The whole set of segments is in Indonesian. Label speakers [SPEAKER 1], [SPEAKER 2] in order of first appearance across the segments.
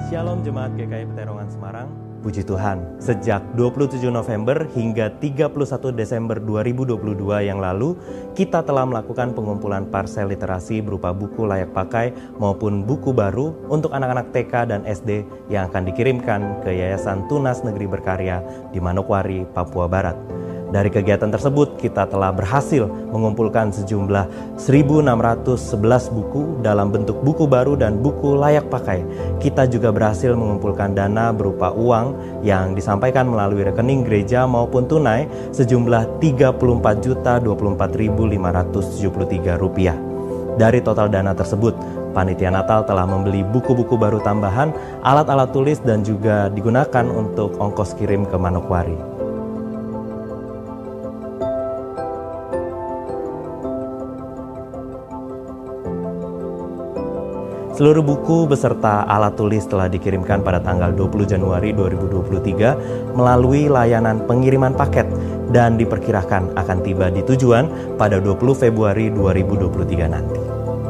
[SPEAKER 1] Shalom Jemaat GKI Peterongan Semarang. Puji Tuhan, sejak 27 November hingga 31 Desember 2022 yang lalu, kita telah melakukan pengumpulan parsel literasi berupa buku layak pakai maupun buku baru untuk anak-anak TK dan SD yang akan dikirimkan ke Yayasan Tunas Negeri Berkarya di Manokwari, Papua Barat. Dari kegiatan tersebut, kita telah berhasil mengumpulkan sejumlah 1.611 buku dalam bentuk buku baru dan buku layak pakai. Kita juga berhasil mengumpulkan dana berupa uang yang disampaikan melalui rekening gereja maupun tunai sejumlah Rp34.573. Dari total dana tersebut, Panitia Natal telah membeli buku-buku baru tambahan, alat-alat tulis, dan juga digunakan untuk ongkos kirim ke Manokwari. Seluruh buku beserta alat tulis telah dikirimkan pada tanggal 20 Januari 2023 melalui layanan pengiriman paket dan diperkirakan akan tiba di tujuan pada 20 Februari 2023 nanti.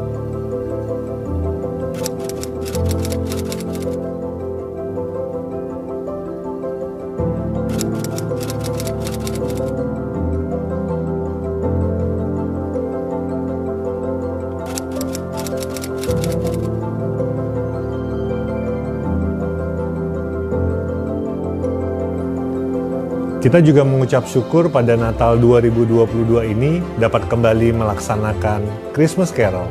[SPEAKER 2] Kita juga mengucap syukur pada Natal 2022 ini dapat kembali melaksanakan Christmas Carol.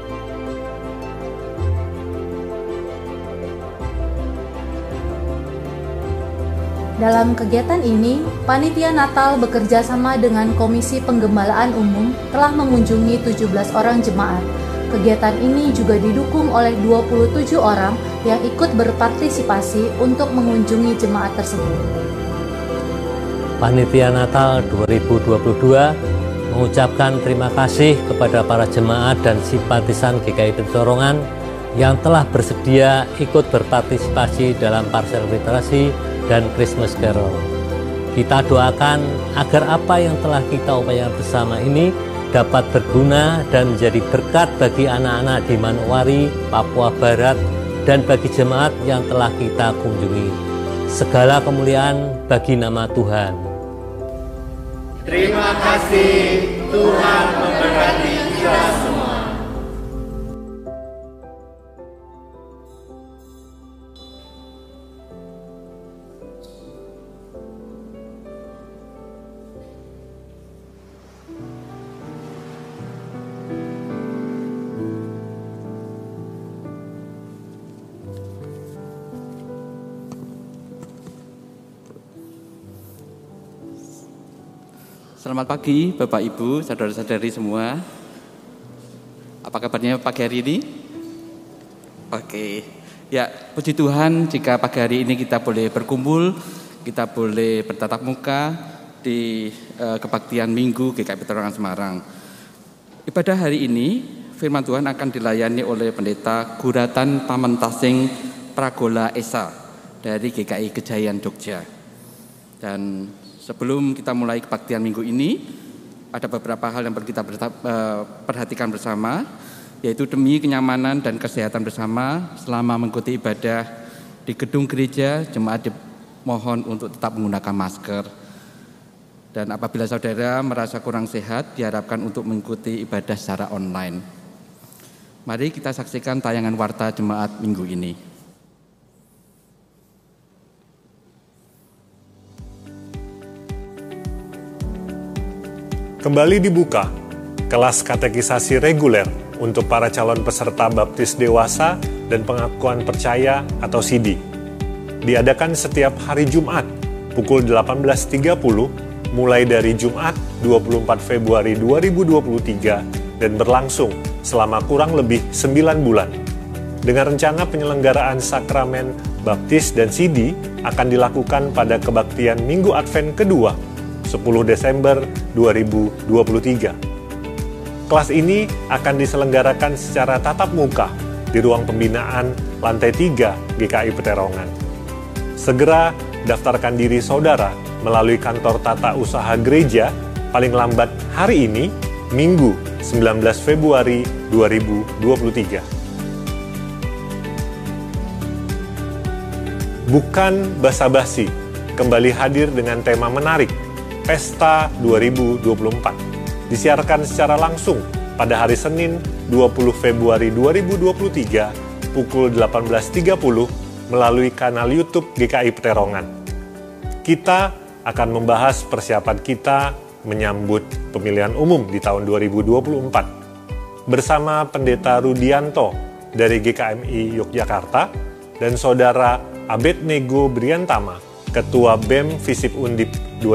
[SPEAKER 3] Dalam kegiatan ini, Panitia Natal bekerja sama dengan Komisi Penggembalaan Umum telah mengunjungi 17 orang jemaat. Kegiatan ini juga didukung oleh 27 orang yang ikut berpartisipasi untuk mengunjungi jemaat tersebut.
[SPEAKER 4] Panitia Natal 2022 mengucapkan terima kasih kepada para jemaat dan simpatisan GKI Peterongan yang telah bersedia ikut berpartisipasi dalam parsel literasi dan Christmas Carol. Kita doakan agar apa yang telah kita upayakan bersama ini dapat berguna dan menjadi berkat bagi anak-anak di Manokwari, Papua Barat, dan bagi jemaat yang telah kita kunjungi. Segala kemuliaan bagi nama Tuhan.
[SPEAKER 5] Terima kasih, Tuhan memberkati kita semua. Selamat pagi Bapak Ibu, saudara-saudari semua. Apa kabarnya pagi hari ini? Oke. Ya, puji Tuhan jika pagi hari ini kita boleh berkumpul, kita boleh bertatap muka di kebaktian Minggu GKI Peterongan Semarang. Ibadah hari ini firman Tuhan akan dilayani oleh Pendeta Guratan Pamentasing Pragola Esa dari GKI Gejayan Jogja. Dan sebelum kita mulai kebaktian minggu ini, ada beberapa hal yang perlu kita perhatikan bersama, yaitu demi kenyamanan dan kesehatan bersama selama mengikuti ibadah di gedung gereja, jemaat dimohon untuk tetap menggunakan masker. Dan apabila saudara merasa kurang sehat, diharapkan untuk mengikuti ibadah secara online. Mari kita saksikan tayangan warta jemaat minggu ini.
[SPEAKER 2] Kembali dibuka kelas katekisasi reguler untuk para calon peserta baptis dewasa dan pengakuan percaya atau CD. Diadakan setiap hari Jumat pukul 18.30 mulai dari Jumat 24 Februari 2023 dan berlangsung selama kurang lebih 9 bulan. Dengan rencana penyelenggaraan sakramen baptis dan CD akan dilakukan pada kebaktian Minggu Advent kedua 10 Desember 2023. Kelas ini akan diselenggarakan secara tatap muka di ruang pembinaan lantai 3 GKI Peterongan. Segera daftarkan diri saudara melalui kantor tata usaha gereja paling lambat hari ini, Minggu 19 Februari 2023. Bukan basa-basi, kembali hadir dengan tema menarik, Pesta 2024. Disiarkan secara langsung pada hari Senin 20 Februari 2023 pukul 18.30 melalui kanal YouTube GKI Peterongan. Kita akan membahas persiapan kita menyambut pemilihan umum di tahun 2024 bersama Pendeta Rudianto dari GKMI Yogyakarta dan Saudara Abednego Briantama, Ketua BEM Visip Undip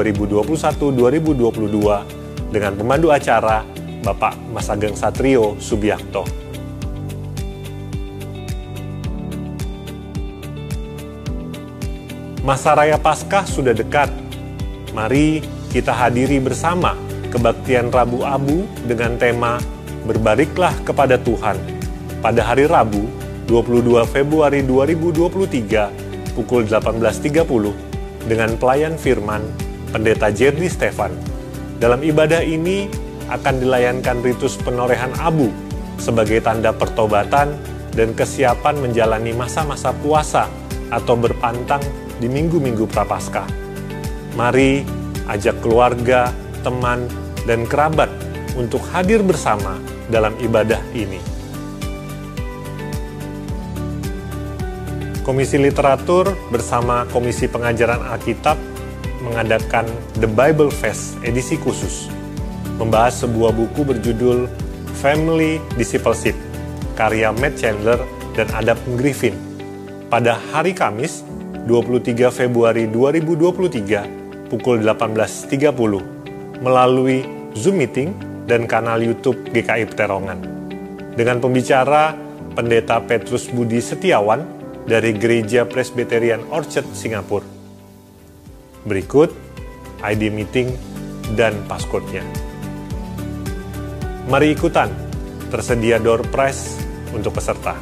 [SPEAKER 2] 2021-2022 dengan pemandu acara Bapak Mas Ageng Satrio Subiakto. Masa Raya Paskah sudah dekat. Mari kita hadiri bersama kebaktian Rabu Abu dengan tema Berbaliklah kepada Tuhan pada hari Rabu 22 Februari 2023 pukul 18.30 dengan pelayan firman Pendeta Jerry Stefan. Dalam ibadah ini akan dilayankan ritus penorehan abu sebagai tanda pertobatan dan kesiapan menjalani masa-masa puasa atau berpantang di minggu-minggu Prapaskah. Mari ajak keluarga, teman, dan kerabat untuk hadir bersama dalam ibadah ini. Komisi Literatur bersama Komisi Pengajaran Alkitab mengadakan The Bible Fest edisi khusus, membahas sebuah buku berjudul Family Discipleship, karya Matt Chandler dan Adam Griffin, pada hari Kamis 23 Februari 2023 pukul 18.30 melalui Zoom Meeting dan kanal YouTube GKI Peterongan. Dengan pembicara Pendeta Petrus Budi Setiawan dari Gereja Presbyterian Orchard, Singapura. Berikut ID meeting dan passcode-nya. Mari ikutan, tersedia door prize untuk peserta.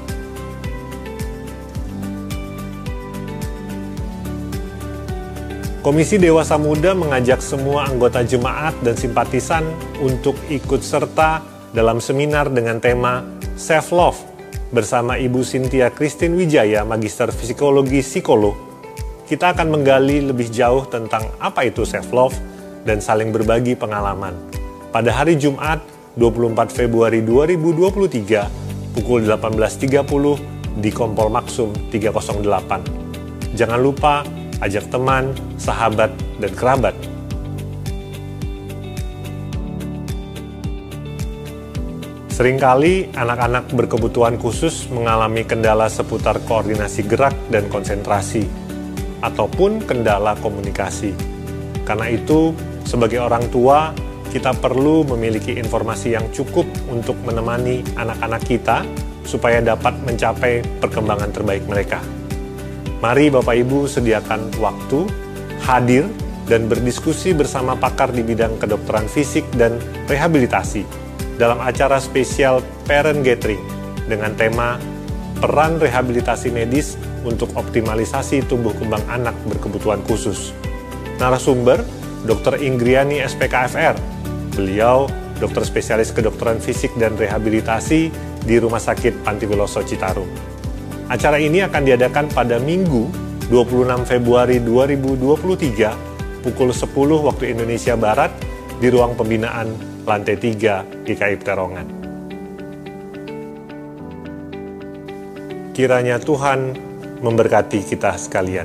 [SPEAKER 2] Komisi Dewasa Muda mengajak semua anggota jemaat dan simpatisan untuk ikut serta dalam seminar dengan tema Self-Love bersama Ibu Cynthia Christine Wijaya, Magister Psikologi Psikolog. Kita akan menggali lebih jauh tentang apa itu self-love dan saling berbagi pengalaman. Pada hari Jumat 24 Februari 2023 pukul 18.30 di Kompol Maksum 308. Jangan lupa ajak teman, sahabat, dan kerabat. Seringkali anak-anak berkebutuhan khusus mengalami kendala seputar koordinasi gerak dan konsentrasi, ataupun kendala komunikasi. Karena itu, sebagai orang tua, kita perlu memiliki informasi yang cukup untuk menemani anak-anak kita supaya dapat mencapai perkembangan terbaik mereka. Mari Bapak Ibu sediakan waktu, hadir, dan berdiskusi bersama pakar di bidang kedokteran fisik dan rehabilitasi dalam acara spesial Parent Gathering dengan tema Peran Rehabilitasi Medis untuk Optimalisasi Tumbuh Kembang Anak Berkebutuhan Khusus. Narasumber, Dr. Inggriani SPKFR. Beliau dokter spesialis kedokteran fisik dan rehabilitasi di Rumah Sakit Pantiwiloso Citarum. Acara ini akan diadakan pada Minggu 26 Februari 2023 pukul 10 waktu Indonesia Barat di ruang pembinaan lantai 3 GKI Peterongan. Kiranya Tuhan memberkati kita sekalian.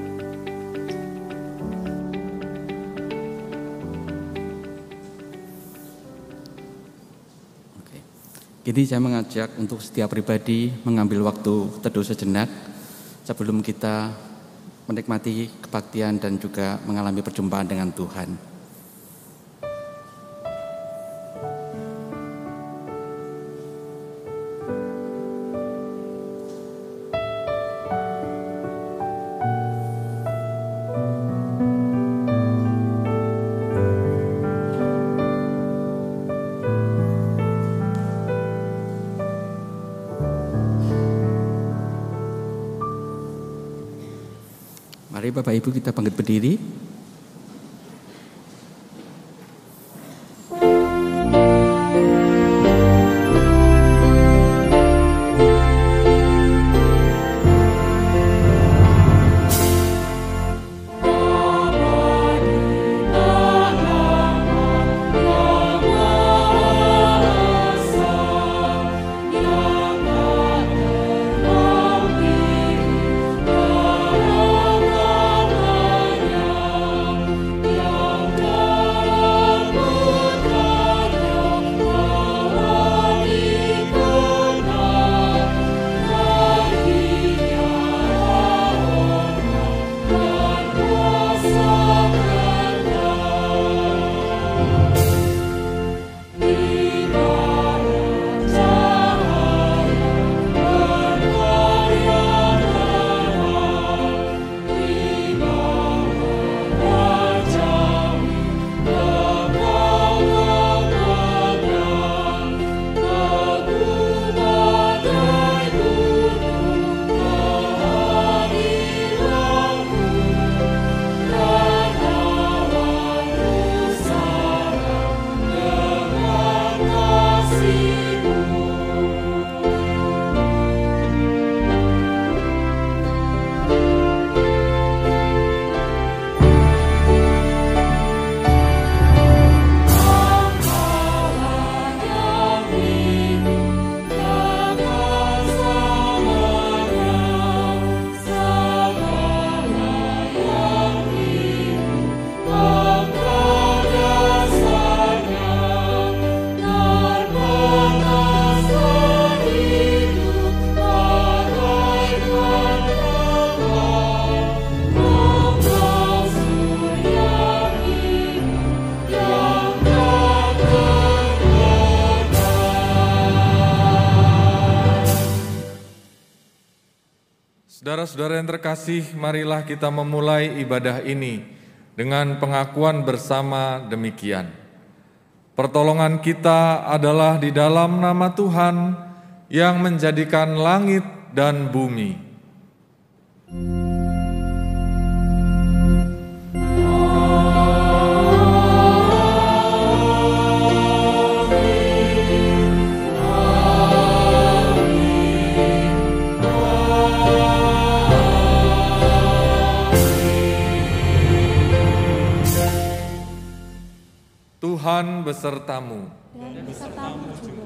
[SPEAKER 5] Oke. Jadi saya mengajak untuk setiap pribadi mengambil waktu teduh sejenak sebelum kita menikmati kebaktian dan juga mengalami perjumpaan dengan Tuhan. Mari Bapak Ibu kita bangkit berdiri.
[SPEAKER 6] Saudara yang terkasih, marilah kita memulai ibadah ini dengan pengakuan bersama demikian. Pertolongan kita adalah di dalam nama Tuhan yang menjadikan langit dan bumi. Tuhan besertamu.
[SPEAKER 3] Dan besertamu juga.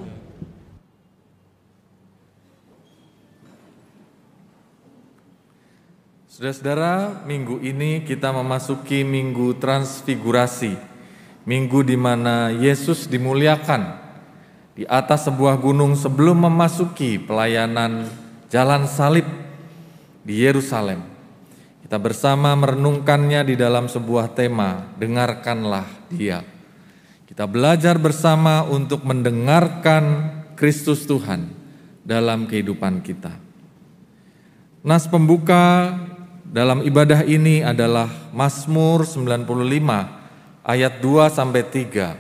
[SPEAKER 6] Saudara-saudara, minggu ini kita memasuki Minggu Transfigurasi, minggu di mana Yesus dimuliakan di atas sebuah gunung sebelum memasuki pelayanan Jalan Salib di Yerusalem. Kita bersama merenungkannya di dalam sebuah tema, dengarkanlah Dia. Kita belajar bersama untuk mendengarkan Kristus Tuhan dalam kehidupan kita. Nas pembuka dalam ibadah ini adalah Mazmur 95 ayat 2-3.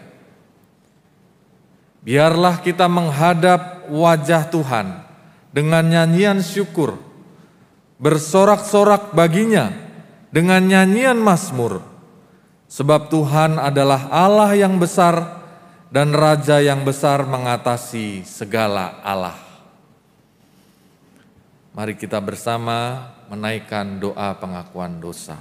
[SPEAKER 6] Biarlah kita menghadap wajah Tuhan dengan nyanyian syukur, bersorak-sorak baginya dengan nyanyian mazmur. Sebab Tuhan adalah Allah yang besar dan Raja yang besar mengatasi segala Allah. Mari kita bersama menaikkan doa pengakuan dosa.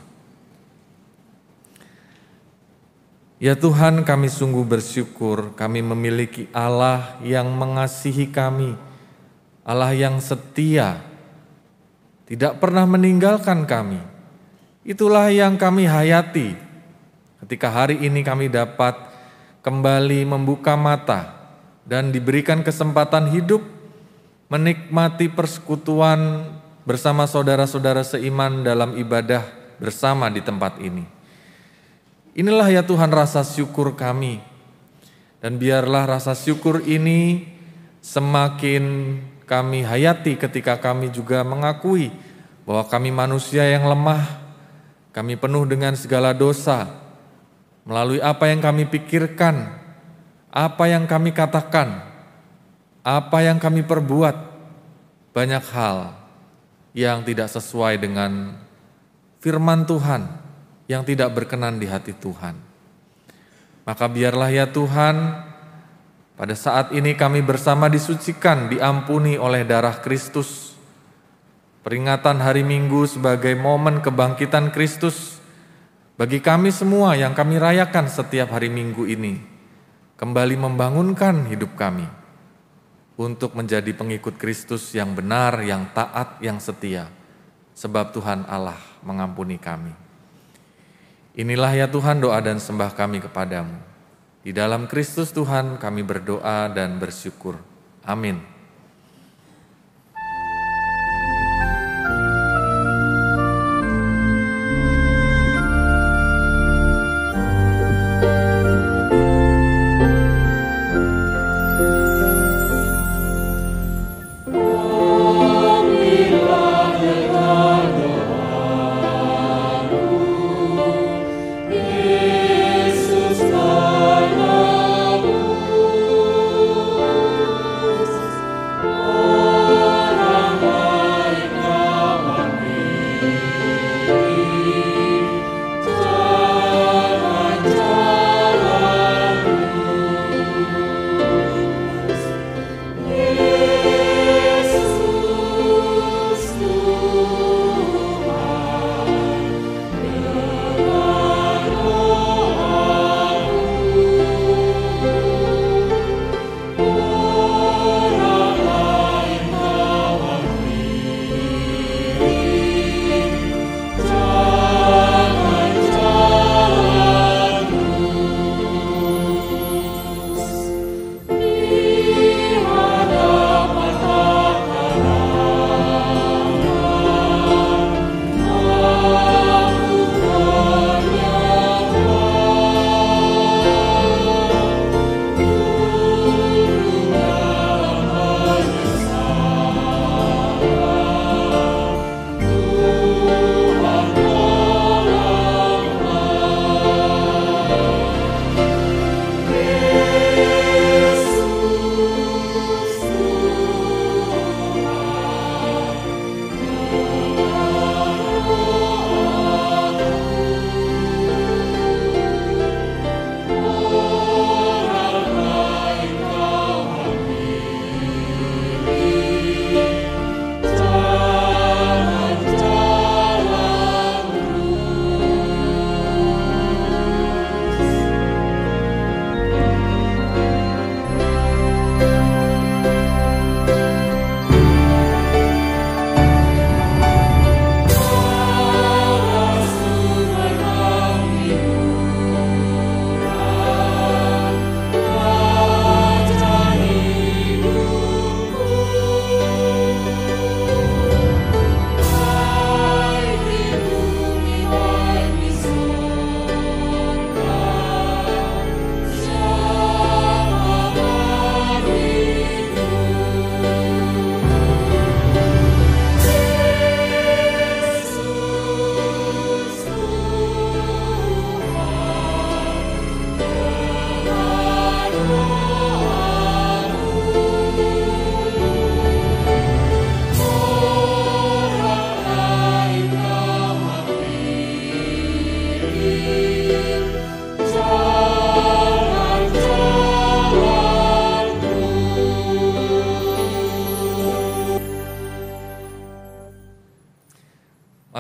[SPEAKER 6] Ya Tuhan, kami sungguh bersyukur kami memiliki Allah yang mengasihi kami, Allah yang setia, tidak pernah meninggalkan kami. Itulah yang kami hayati ketika hari ini kami dapat kembali membuka mata dan diberikan kesempatan hidup menikmati persekutuan bersama saudara-saudara seiman dalam ibadah bersama di tempat ini. Inilah ya Tuhan rasa syukur kami, dan biarlah rasa syukur ini semakin kami hayati ketika kami juga mengakui bahwa kami manusia yang lemah, kami penuh dengan segala dosa. Melalui apa yang kami pikirkan, apa yang kami katakan, apa yang kami perbuat, banyak hal yang tidak sesuai dengan firman Tuhan, yang tidak berkenan di hati Tuhan. Maka biarlah ya Tuhan, pada saat ini kami bersama disucikan, diampuni oleh darah Kristus. Peringatan hari Minggu sebagai momen kebangkitan Kristus bagi kami semua yang kami rayakan setiap hari Minggu ini, kembali membangunkan hidup kami untuk menjadi pengikut Kristus yang benar, yang taat, yang setia, sebab Tuhan Allah mengampuni kami. Inilah ya Tuhan doa dan sembah kami kepadamu. Di dalam Kristus Tuhan kami berdoa dan bersyukur. Amin.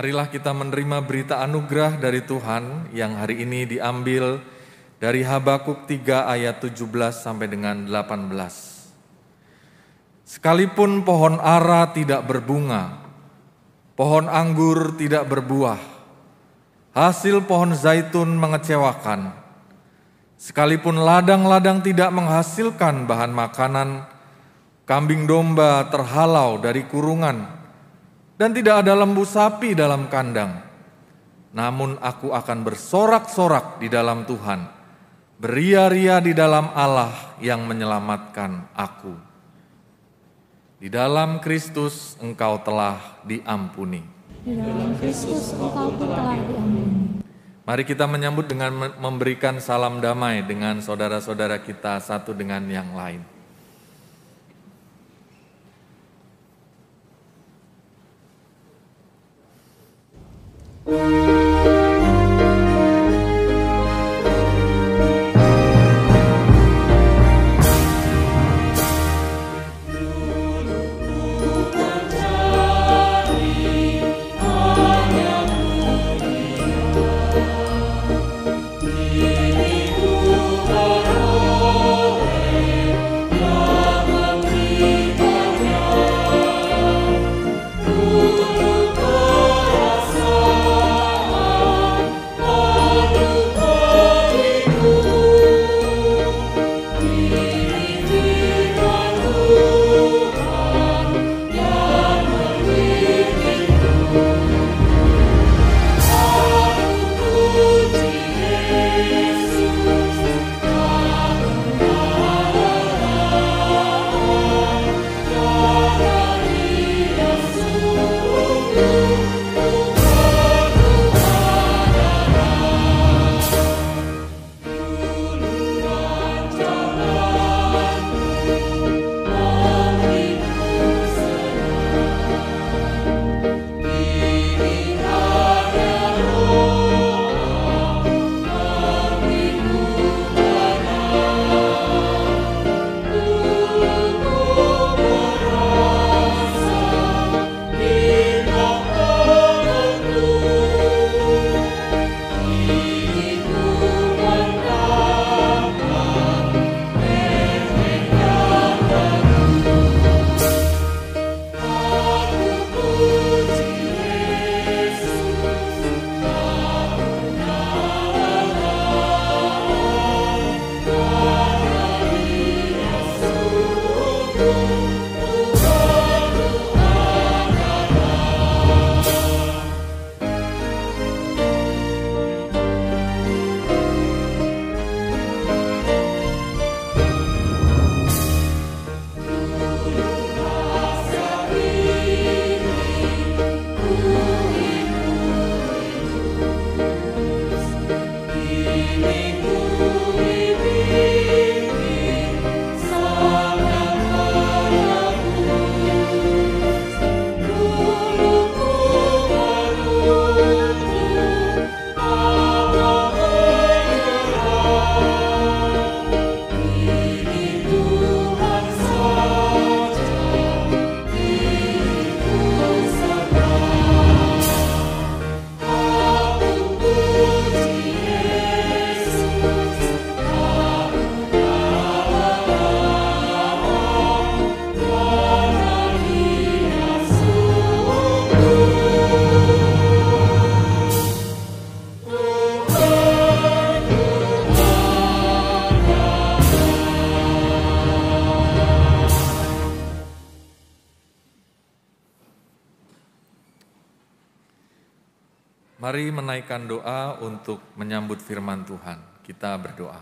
[SPEAKER 6] Marilah kita menerima berita anugerah dari Tuhan yang hari ini diambil dari Habakuk 3 ayat 17 sampai dengan 18. Sekalipun pohon ara tidak berbunga, pohon anggur tidak berbuah, hasil pohon zaitun mengecewakan, sekalipun ladang-ladang tidak menghasilkan bahan makanan, kambing domba terhalau dari kurungan, dan tidak ada lembu sapi dalam kandang. Namun aku akan bersorak-sorak di dalam Tuhan, beria-ria di dalam Allah yang menyelamatkan aku. Di dalam Kristus engkau telah diampuni.
[SPEAKER 3] Di dalam Kristus engkau pun telah diampuni.
[SPEAKER 6] Mari kita menyambut dengan memberikan salam damai dengan saudara-saudara kita satu dengan yang lain. Mari menaikkan doa untuk menyambut firman Tuhan. Kita berdoa.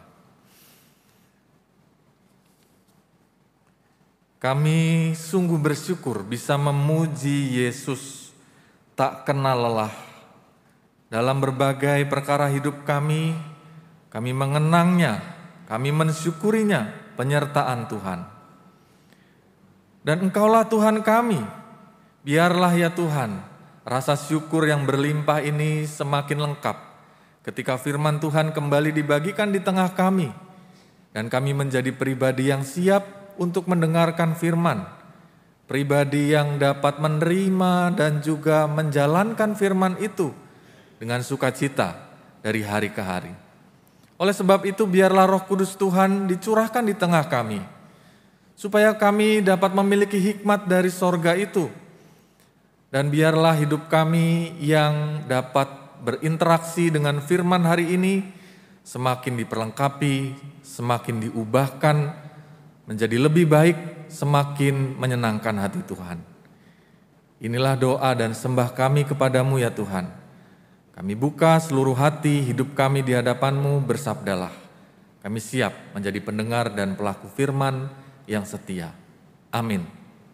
[SPEAKER 6] Kami sungguh bersyukur bisa memuji Yesus tak kenal lelah. Dalam berbagai perkara hidup kami mengenangnya, kami mensyukurinya, penyertaan Tuhan. Dan Engkaulah Tuhan kami, biarlah ya Tuhan, rasa syukur yang berlimpah ini semakin lengkap ketika firman Tuhan kembali dibagikan di tengah kami, dan kami menjadi pribadi yang siap untuk mendengarkan firman pribadi yang dapat menerima dan juga menjalankan firman itu dengan sukacita dari hari ke hari. Oleh sebab itu biarlah Roh Kudus Tuhan dicurahkan di tengah kami, supaya kami dapat memiliki hikmat dari sorga itu. Dan biarlah hidup kami yang dapat berinteraksi dengan firman hari ini semakin diperlengkapi, semakin diubahkan menjadi lebih baik, semakin menyenangkan hati Tuhan. Inilah doa dan sembah kami kepadamu ya Tuhan. Kami buka seluruh hati hidup kami di hadapan-Mu, bersabdalah. Kami siap menjadi pendengar dan pelaku firman yang setia. Amin.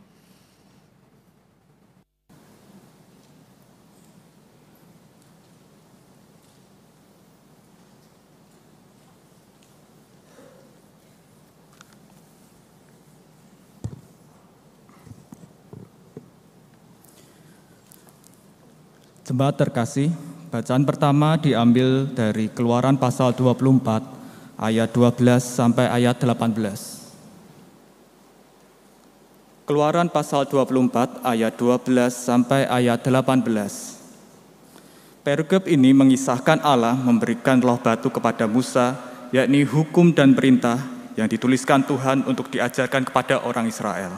[SPEAKER 7] Jemaat terkasih, bacaan pertama diambil dari Keluaran pasal 24 ayat 12 sampai ayat 18. Keluaran pasal 24 ayat 12 sampai ayat 18. Perikop ini mengisahkan Allah memberikan loh batu kepada Musa, yakni hukum dan perintah yang dituliskan Tuhan untuk diajarkan kepada orang Israel.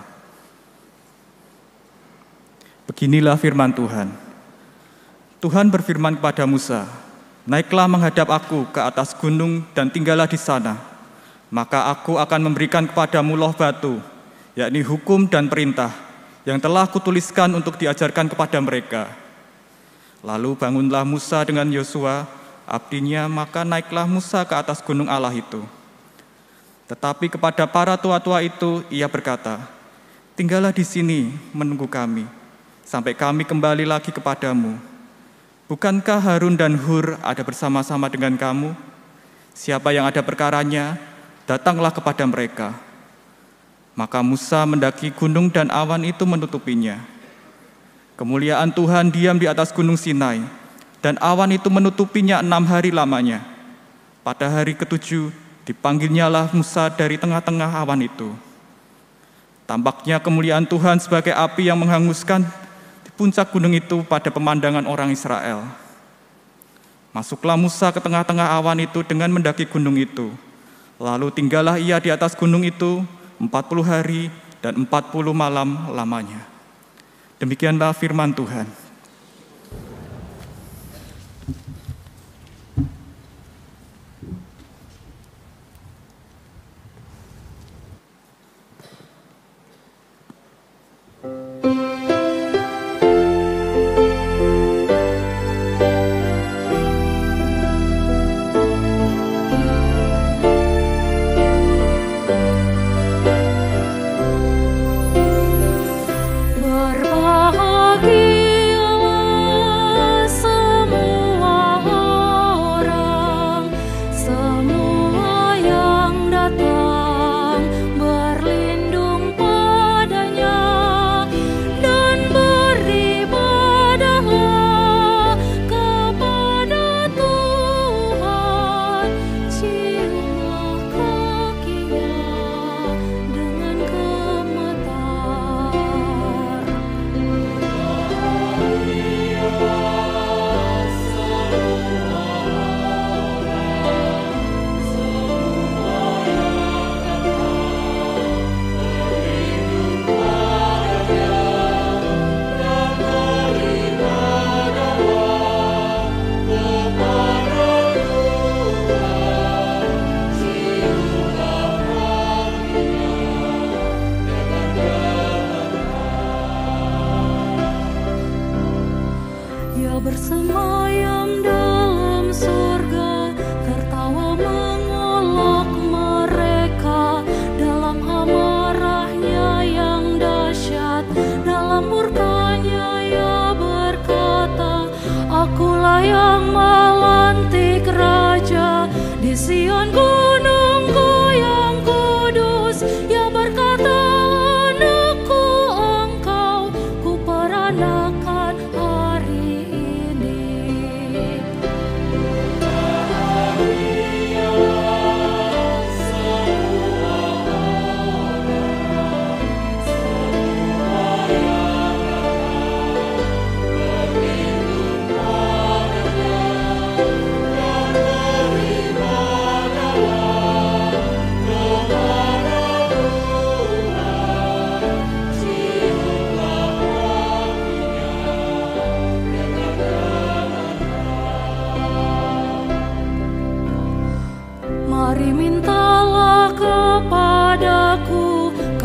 [SPEAKER 7] Beginilah firman Tuhan. Tuhan berfirman kepada Musa, "Naiklah menghadap aku ke atas gunung dan tinggallah di sana. Maka aku akan memberikan kepadamu loh batu, yakni hukum dan perintah, yang telah kutuliskan untuk diajarkan kepada mereka." Lalu bangunlah Musa dengan Yosua, abdinya, maka naiklah Musa ke atas gunung Allah itu. Tetapi kepada para tua-tua itu ia berkata, "Tinggallah di sini menunggu kami, sampai kami kembali lagi kepadamu. Bukankah Harun dan Hur ada bersama-sama dengan kamu? Siapa yang ada perkaranya, datanglah kepada mereka." Maka Musa mendaki gunung dan awan itu menutupinya. Kemuliaan Tuhan diam di atas gunung Sinai, dan awan itu menutupinya 6 hari lamanya. Pada hari ke-7 dipanggilnyalah Musa dari tengah-tengah awan itu. Tampaknya kemuliaan Tuhan sebagai api yang menghanguskan puncak gunung itu pada pemandangan orang Israel. Masuklah Musa ke tengah-tengah awan itu dengan mendaki gunung itu. Lalu tinggallah ia di atas gunung itu 40 hari dan 40 malam lamanya. Demikianlah firman Tuhan.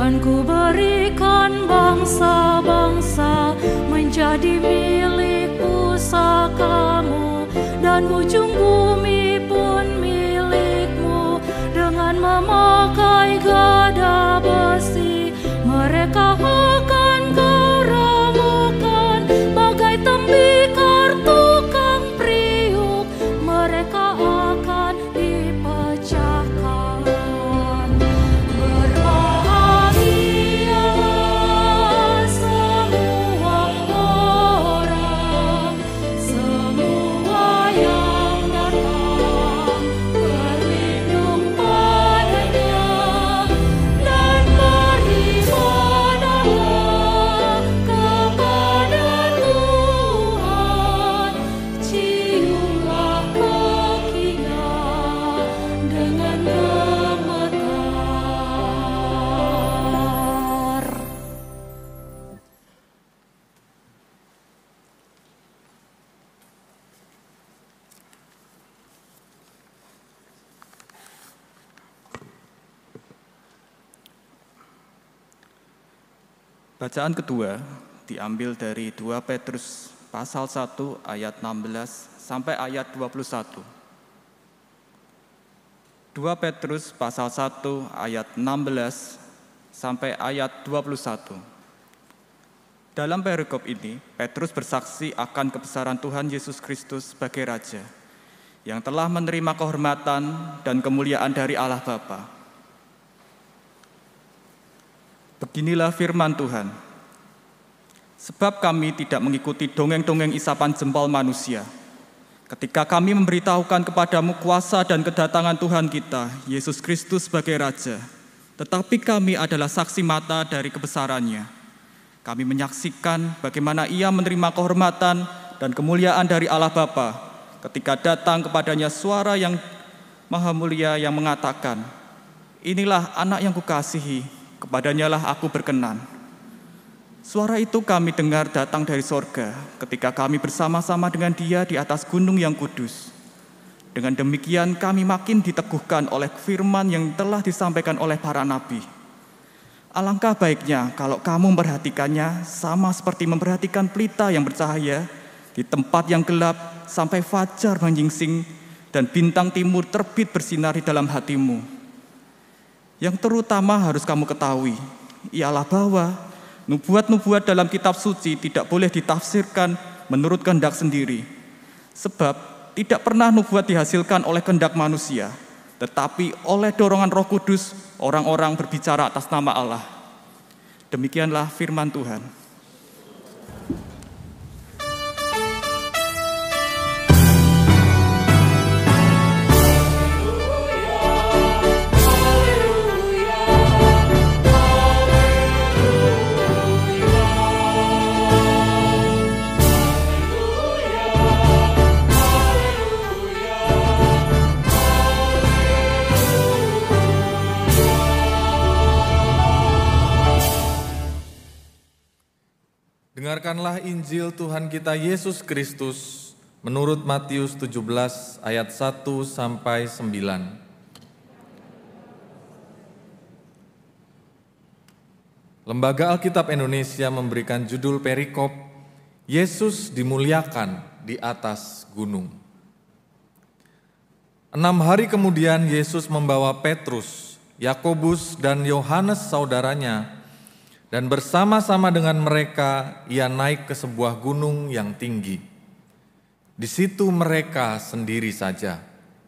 [SPEAKER 8] Dan ku berikan bangsa-bangsa menjadi milik pusakamu, dan ujung bumi pun milikmu. Dengan memakai gada besi, mereka akan kau remukkan bagai tembikar tukang priuk. Mereka akan dipecahkan. Berbahagialah semua orang, semua yang datang berlindung padanya, dan beribadahlah kepada Tuhan. Ciumlah kakinya dengan gemetar.
[SPEAKER 7] Bacaan kedua diambil dari 2 Petrus pasal 1 ayat 16 sampai ayat 21. 2 Petrus pasal 1 ayat 16 sampai ayat 21. Dalam perikop ini, Petrus bersaksi akan kebesaran Tuhan Yesus Kristus sebagai Raja, yang telah menerima kehormatan dan kemuliaan dari Allah Bapa. Beginilah firman Tuhan. Sebab kami tidak mengikuti dongeng-dongeng isapan jempol manusia, ketika kami memberitahukan kepadamu kuasa dan kedatangan Tuhan kita, Yesus Kristus sebagai Raja. Tetapi kami adalah saksi mata dari kebesarannya. Kami menyaksikan bagaimana Ia menerima kehormatan dan kemuliaan dari Allah Bapa, ketika datang kepadanya suara yang maha mulia yang mengatakan, "Inilah anak yang kukasihi, kepadanyalah aku berkenan." Suara itu kami dengar datang dari sorga ketika kami bersama-sama dengan Dia di atas gunung yang kudus. Dengan demikian kami makin diteguhkan oleh firman yang telah disampaikan oleh para nabi. Alangkah baiknya kalau kamu memperhatikannya sama seperti memperhatikan pelita yang bercahaya di tempat yang gelap sampai fajar menyingsing dan bintang timur terbit bersinar di dalam hatimu. Yang terutama harus kamu ketahui ialah bahwa nubuat-nubuat dalam kitab suci tidak boleh ditafsirkan menurut kehendak sendiri. Sebab tidak pernah nubuat dihasilkan oleh kehendak manusia, tetapi oleh dorongan Roh Kudus orang-orang berbicara atas nama Allah. Demikianlah firman Tuhan.
[SPEAKER 6] Dengarkanlah Injil Tuhan kita Yesus Kristus menurut Matius 17 ayat 1 sampai 9. Lembaga Alkitab Indonesia memberikan judul perikop Yesus dimuliakan di atas gunung. 6 hari kemudian Yesus membawa Petrus, Yakobus dan Yohanes saudaranya, dan bersama-sama dengan mereka ia naik ke sebuah gunung yang tinggi. Di situ mereka sendiri saja.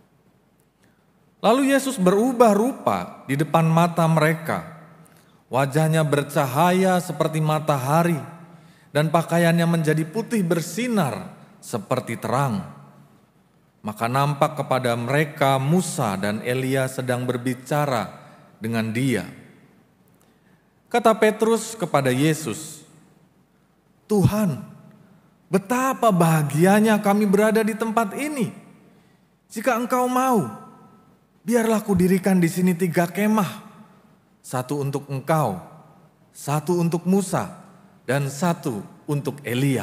[SPEAKER 6] Lalu Yesus berubah rupa di depan mata mereka. Wajahnya bercahaya seperti matahari dan pakaiannya menjadi putih bersinar seperti terang. Maka nampak kepada mereka Musa dan Elia sedang berbicara dengan Dia. Kata Petrus kepada Yesus, "Tuhan, betapa bahagianya kami berada di tempat ini. Jika Engkau mau, biarlah kudirikan di sini 3 kemah. 1 untuk Engkau, 1 untuk Musa, dan 1 untuk Elia."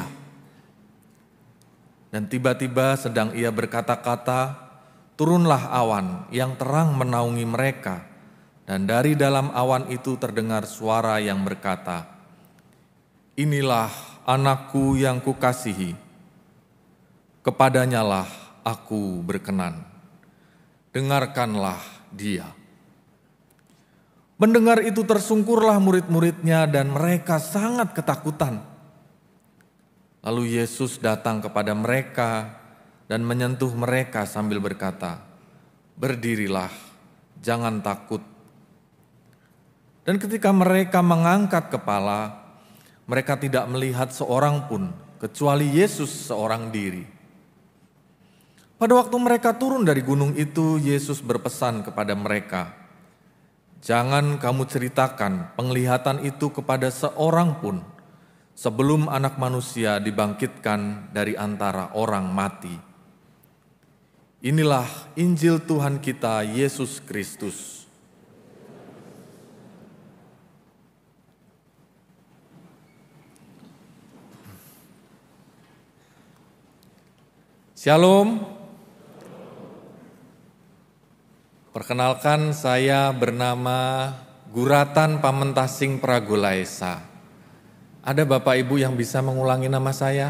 [SPEAKER 6] Dan tiba-tiba sedang ia berkata-kata, turunlah awan yang terang menaungi mereka. dan dari dalam awan itu terdengar suara yang berkata, "Inilah anakku yang kukasihi, kepadanyalah aku berkenan. Dengarkanlah dia." Mendengar itu tersungkurlah murid-muridnya dan mereka sangat ketakutan. Lalu Yesus datang kepada mereka dan menyentuh mereka sambil berkata, "Berdirilah, jangan takut." Dan ketika mereka mengangkat kepala, mereka tidak melihat seorang pun kecuali Yesus seorang diri. Pada waktu mereka turun dari gunung itu, Yesus berpesan kepada mereka, "Jangan kamu ceritakan penglihatan itu kepada seorang pun sebelum Anak Manusia dibangkitkan dari antara orang mati." Inilah Injil Tuhan kita Yesus Kristus. Shalom. Perkenalkan, saya bernama Guratan Pamentasing Pragolaesa. Ada Bapak Ibu yang bisa mengulangi nama saya?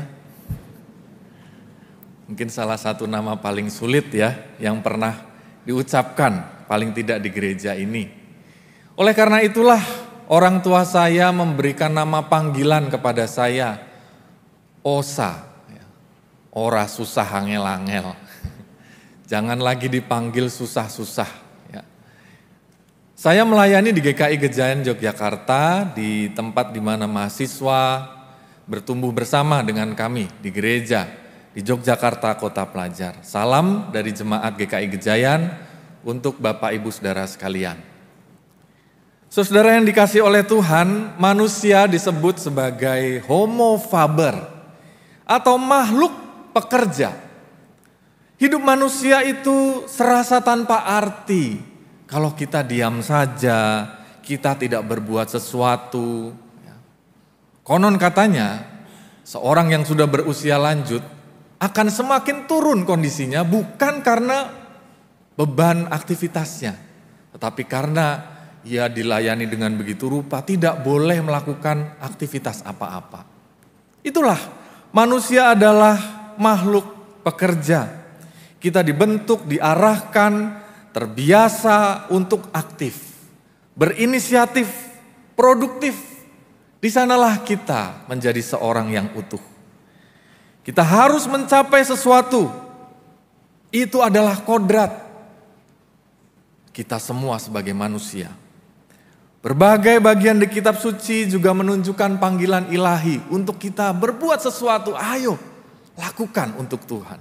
[SPEAKER 6] Mungkin salah satu nama paling sulit ya, yang pernah diucapkan, paling tidak di gereja ini. Oleh karena itulah, orang tua saya memberikan nama panggilan kepada saya, Osa. Ora susah angel-angel. Jangan lagi dipanggil susah-susah. Ya. Saya melayani di GKI Gejayan Yogyakarta, di tempat di mana mahasiswa bertumbuh bersama dengan kami di gereja di Yogyakarta Kota Pelajar. Salam dari jemaat GKI Gejayan untuk Bapak Ibu Saudara sekalian. Saudara yang dikasihi oleh Tuhan, manusia disebut sebagai homo faber atau makhluk pekerja. Hidup manusia itu serasa tanpa arti kalau kita diam saja, kita tidak berbuat sesuatu. Konon katanya, seorang yang sudah berusia lanjut akan semakin turun kondisinya bukan karena beban aktivitasnya, tetapi karena ia dilayani dengan begitu rupa, tidak boleh melakukan aktivitas apa-apa. Itulah, manusia adalah makhluk pekerja. Kita dibentuk, diarahkan, terbiasa untuk aktif, berinisiatif, produktif. Di sanalah kita menjadi seorang yang utuh. Kita harus mencapai sesuatu. Itu adalah kodrat kita semua sebagai manusia. Berbagai bagian di kitab suci juga menunjukkan panggilan ilahi untuk kita berbuat sesuatu. Ayo, lakukan untuk Tuhan.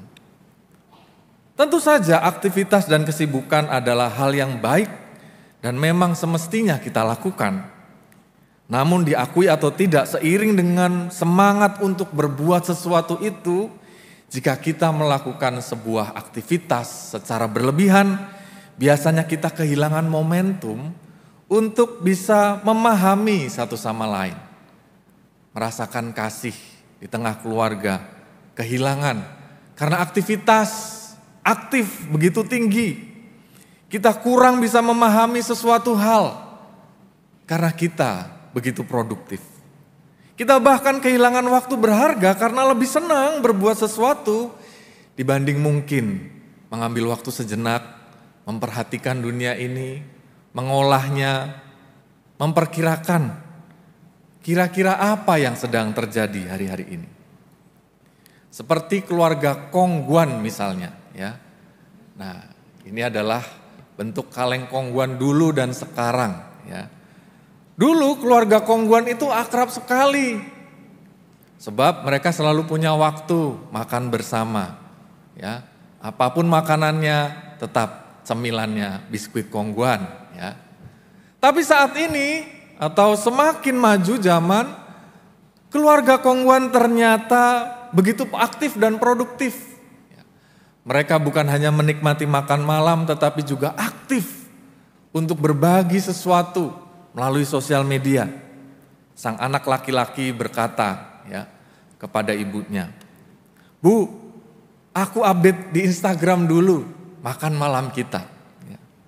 [SPEAKER 6] Tentu saja aktivitas dan kesibukan adalah hal yang baik dan memang semestinya kita lakukan. Namun diakui atau tidak, seiring dengan semangat untuk berbuat sesuatu itu, jika kita melakukan sebuah aktivitas secara berlebihan, biasanya kita kehilangan momentum untuk bisa memahami satu sama lain. Merasakan kasih di tengah keluarga, kehilangan karena aktivitas aktif begitu tinggi. Kita kurang bisa memahami sesuatu hal karena kita begitu produktif. Kita bahkan kehilangan waktu berharga karena lebih senang berbuat sesuatu dibanding mungkin mengambil waktu sejenak, memperhatikan dunia ini, mengolahnya, memperkirakan kira-kira apa yang sedang terjadi hari-hari ini. Seperti keluarga Kongguan misalnya, ya. Nah, ini adalah bentuk kaleng Kongguan dulu dan sekarang, ya. Dulu keluarga Kongguan itu akrab sekali, sebab mereka selalu punya waktu makan bersama, ya. Apapun makanannya, tetap cemilannya biskuit Kongguan, ya. Tapi saat ini atau semakin maju zaman, keluarga Kongguan ternyata begitu aktif dan produktif. Mereka bukan hanya menikmati makan malam, tetapi juga aktif untuk berbagi sesuatu melalui sosial media. Sang anak laki-laki berkata, ya, kepada ibunya, "Bu, aku update di Instagram dulu makan malam kita."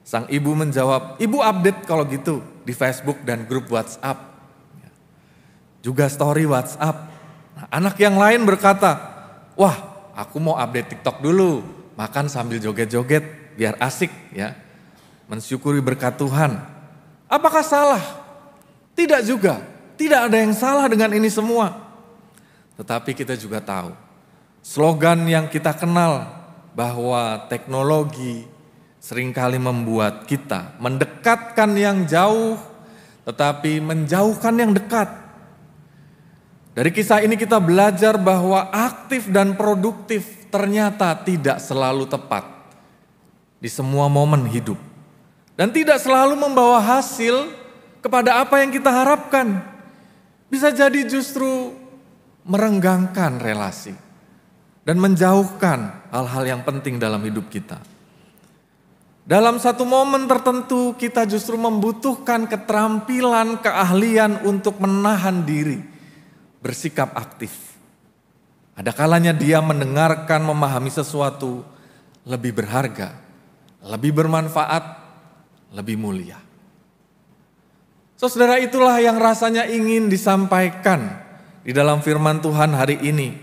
[SPEAKER 6] Sang ibu menjawab, ibu update kalau gitu di Facebook dan grup WhatsApp. Juga story WhatsApp. Nah, anak yang lain berkata, wah aku mau update TikTok dulu, makan sambil joget-joget biar asik ya. Mensyukuri berkat Tuhan. Apakah salah? Tidak juga, tidak ada yang salah dengan ini semua. Tetapi kita juga tahu, slogan yang kita kenal bahwa teknologi seringkali membuat kita mendekatkan yang jauh, tetapi menjauhkan yang dekat. Dari kisah ini kita belajar bahwa aktif dan produktif ternyata tidak selalu tepat di semua momen hidup. Dan tidak selalu membawa hasil kepada apa yang kita harapkan. Bisa jadi justru merenggangkan relasi dan menjauhkan hal-hal yang penting dalam hidup kita. Dalam satu momen tertentu kita justru membutuhkan keterampilan, keahlian untuk menahan diri, bersikap aktif. Ada kalanya dia mendengarkan, memahami sesuatu lebih berharga, lebih bermanfaat, lebih mulia. Saudara, itulah yang rasanya ingin disampaikan di dalam firman Tuhan hari ini.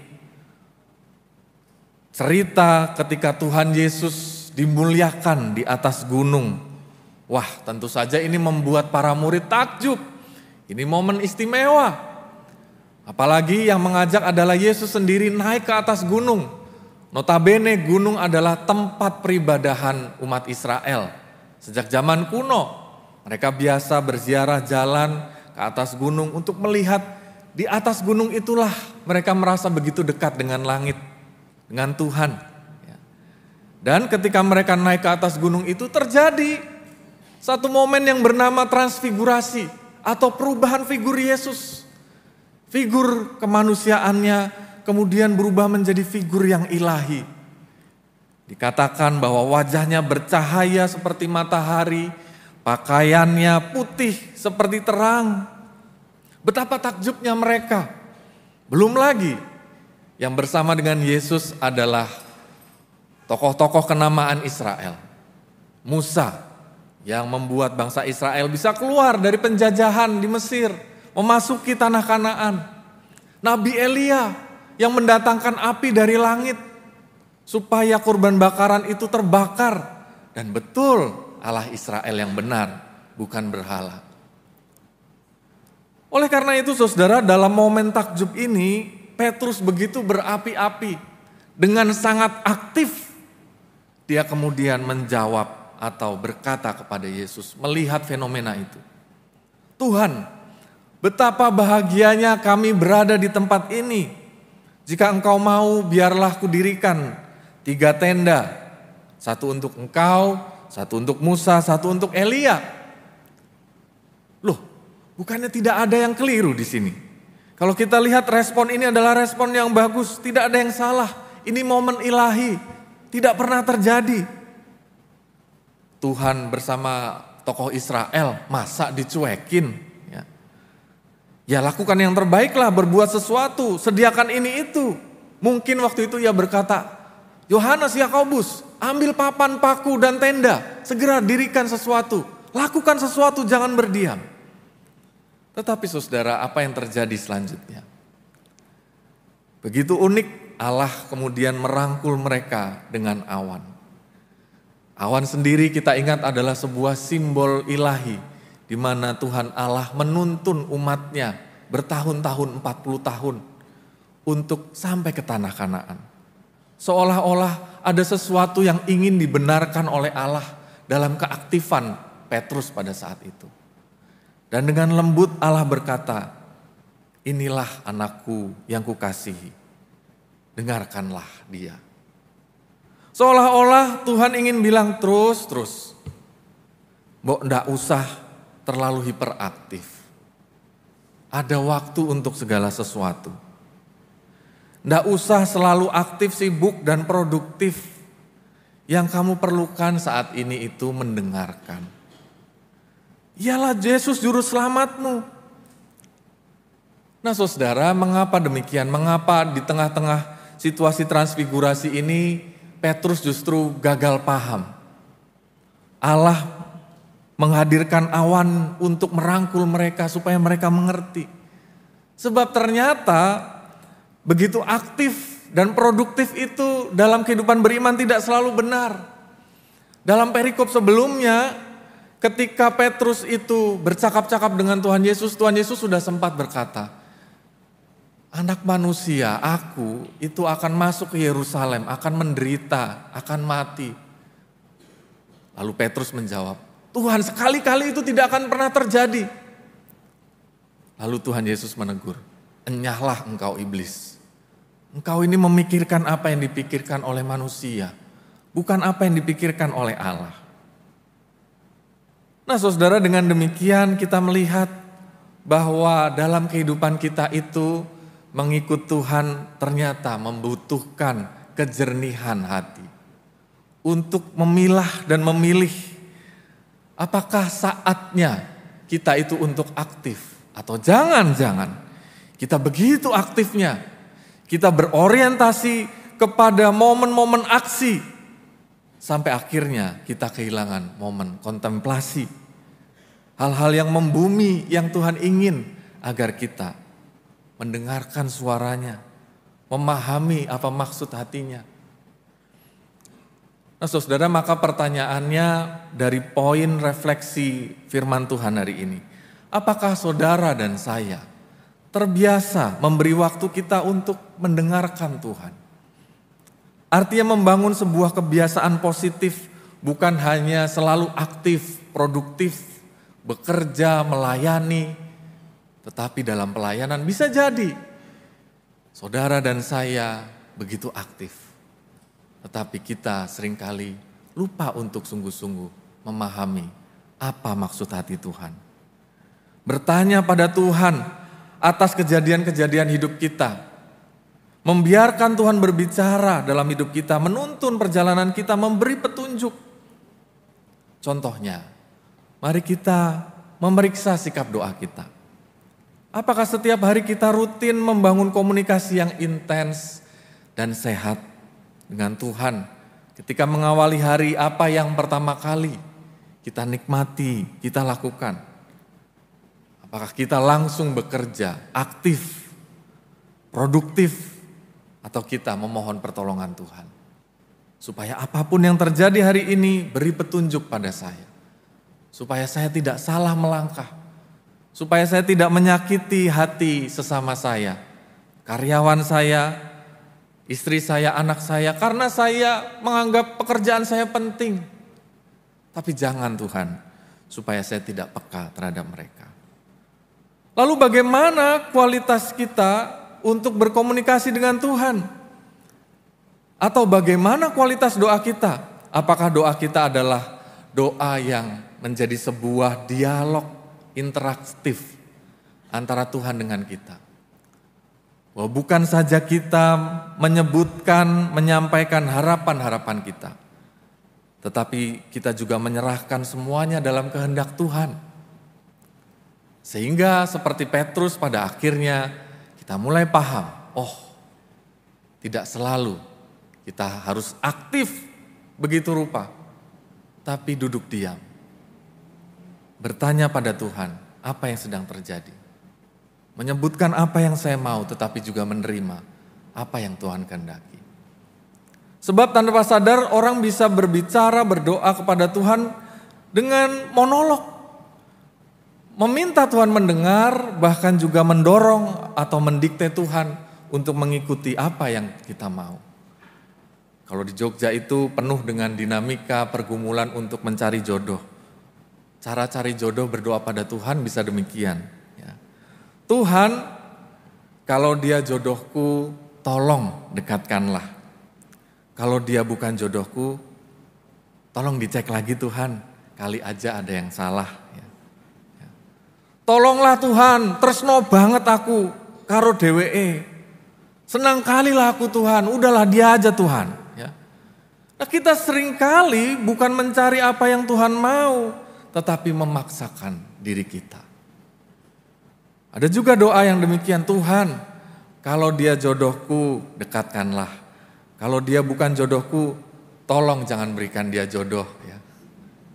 [SPEAKER 6] Cerita ketika Tuhan Yesus dimuliakan di atas gunung. Wah, tentu saja ini membuat para murid takjub. Ini momen istimewa. Apalagi yang mengajak adalah Yesus sendiri naik ke atas gunung. Notabene gunung adalah tempat peribadahan umat Israel. Sejak zaman kuno, mereka biasa berziarah jalan ke atas gunung untuk melihat di atas gunung itulah mereka merasa begitu dekat dengan langit, dengan Tuhan. Dan ketika mereka naik ke atas gunung itu terjadi satu momen yang bernama transfigurasi atau perubahan figur Yesus. Figur kemanusiaannya kemudian berubah menjadi figur yang ilahi. Dikatakan bahwa wajahnya bercahaya seperti matahari, pakaiannya putih seperti terang. Betapa takjubnya mereka. Belum lagi yang bersama dengan Yesus adalah tokoh-tokoh kenamaan Israel. Musa yang membuat bangsa Israel bisa keluar dari penjajahan di Mesir, memasuki tanah Kanaan. Nabi Elia yang mendatangkan api dari langit supaya kurban bakaran itu terbakar. Dan betul Allah Israel yang benar, bukan berhala. Oleh karena itu saudara, dalam momen takjub ini Petrus begitu berapi-api, dengan sangat aktif. Dia kemudian menjawab atau berkata kepada Yesus melihat fenomena itu. Tuhan, betapa bahagianya kami berada di tempat ini. Jika engkau mau, biarlah kudirikan 3 tenda. 1 untuk engkau, 1 untuk Musa, 1 untuk Elia. Loh, bukannya tidak ada yang keliru di sini? Kalau kita lihat respon ini adalah respon yang bagus, tidak ada yang salah. Ini momen ilahi. Tidak pernah terjadi. Tuhan bersama tokoh Israel, masa dicuekin? Ya lakukan yang terbaiklah, berbuat sesuatu, sediakan ini itu. Mungkin waktu itu ia berkata, Yohanes, Yakobus, ambil papan, paku, dan tenda, segera dirikan sesuatu, lakukan sesuatu, jangan berdiam. Tetapi saudara, apa yang terjadi selanjutnya? Begitu unik. Allah kemudian merangkul mereka dengan awan. Awan sendiri kita ingat adalah sebuah simbol ilahi di mana Tuhan Allah menuntun umatnya bertahun-tahun, 40 tahun untuk sampai ke tanah Kanaan. Seolah-olah ada sesuatu yang ingin dibenarkan oleh Allah dalam keaktifan Petrus pada saat itu. Dan dengan lembut Allah berkata, inilah anakku yang kukasihi. Dengarkanlah dia. Seolah-olah Tuhan ingin bilang terus. Mbok ndak usah terlalu hiperaktif. Ada waktu untuk segala sesuatu. Ndak usah selalu aktif, sibuk, dan produktif. Yang kamu perlukan saat ini itu mendengarkan. Ialah Yesus juru selamatmu. Nah saudara, mengapa demikian? Mengapa di tengah-tengah situasi transfigurasi ini Petrus justru gagal paham? Allah menghadirkan awan untuk merangkul mereka supaya mereka mengerti. Sebab ternyata begitu aktif dan produktif itu dalam kehidupan beriman tidak selalu benar. Dalam perikop sebelumnya, ketika Petrus itu bercakap-cakap dengan Tuhan Yesus sudah sempat berkata, anak manusia, aku itu akan masuk ke Yerusalem, akan menderita, akan mati. Lalu Petrus menjawab, Tuhan, sekali-kali itu tidak akan pernah terjadi. Lalu Tuhan Yesus menegur, enyahlah engkau iblis. Engkau ini memikirkan apa yang dipikirkan oleh manusia, bukan apa yang dipikirkan oleh Allah. Nah saudara, dengan demikian kita melihat bahwa dalam kehidupan kita itu mengikut Tuhan ternyata membutuhkan kejernihan hati. Untuk memilah dan memilih apakah saatnya kita itu untuk aktif atau jangan-jangan kita begitu aktifnya kita berorientasi kepada momen-momen aksi sampai akhirnya kita kehilangan momen kontemplasi. Hal-hal yang membumi yang Tuhan ingin agar kita mendengarkan suaranya, memahami apa maksud hatinya. Nah saudara, maka pertanyaannya dari poin refleksi firman Tuhan hari ini. Apakah saudara dan saya terbiasa memberi waktu kita untuk mendengarkan Tuhan? Artinya membangun sebuah kebiasaan positif, bukan hanya selalu aktif, produktif, bekerja, melayani, tetapi dalam pelayanan bisa jadi saudara dan saya begitu aktif, tetapi kita seringkali lupa untuk sungguh-sungguh memahami apa maksud hati Tuhan. Bertanya pada Tuhan atas kejadian-kejadian hidup kita. Membiarkan Tuhan berbicara dalam hidup kita, menuntun perjalanan kita, memberi petunjuk. Contohnya, mari kita memeriksa sikap doa kita. Apakah setiap hari kita rutin membangun komunikasi yang intens dan sehat dengan Tuhan? Ketika mengawali hari, apa yang pertama kali kita nikmati, kita lakukan? Apakah kita langsung bekerja, aktif, produktif, atau kita memohon pertolongan Tuhan? Supaya apapun yang terjadi hari ini, beri petunjuk pada saya. Supaya saya tidak salah melangkah. Supaya saya tidak menyakiti hati sesama saya, karyawan saya, istri saya, anak saya, karena saya menganggap pekerjaan saya penting. Tapi jangan Tuhan, supaya saya tidak peka terhadap mereka. Lalu bagaimana kualitas kita untuk berkomunikasi dengan Tuhan? Atau bagaimana kualitas doa kita? Apakah doa kita adalah doa yang menjadi sebuah dialog interaktif antara Tuhan dengan kita? Bahwa bukan saja kita menyebutkan, menyampaikan harapan-harapan kita, tetapi kita juga menyerahkan semuanya dalam kehendak Tuhan. Sehingga seperti Petrus pada akhirnya kita mulai paham, oh tidak selalu kita harus aktif begitu rupa, tapi duduk diam. Bertanya pada Tuhan, apa yang sedang terjadi? Menyebutkan apa yang saya mau, tetapi juga menerima apa yang Tuhan kehendaki. Sebab tanpa sadar orang bisa berbicara, berdoa kepada Tuhan dengan monolog. Meminta Tuhan mendengar, bahkan juga mendorong atau mendikte Tuhan untuk mengikuti apa yang kita mau. Kalau di Jogja itu penuh dengan dinamika pergumulan untuk mencari jodoh. Cara cari jodoh berdoa pada Tuhan bisa demikian. Ya. Tuhan, kalau dia jodohku, tolong dekatkanlah. Kalau dia bukan jodohku, tolong dicek lagi Tuhan, kali aja ada yang salah. Ya. Ya. Tolonglah Tuhan, tresno banget aku karo dheweke. Senang kali lah aku Tuhan, udahlah dia aja Tuhan. Ya. Nah kita seringkali bukan mencari apa yang Tuhan mau, tetapi memaksakan diri kita. Ada juga doa yang demikian, Tuhan, kalau dia jodohku, dekatkanlah. Kalau dia bukan jodohku, tolong jangan berikan dia jodoh. Ya.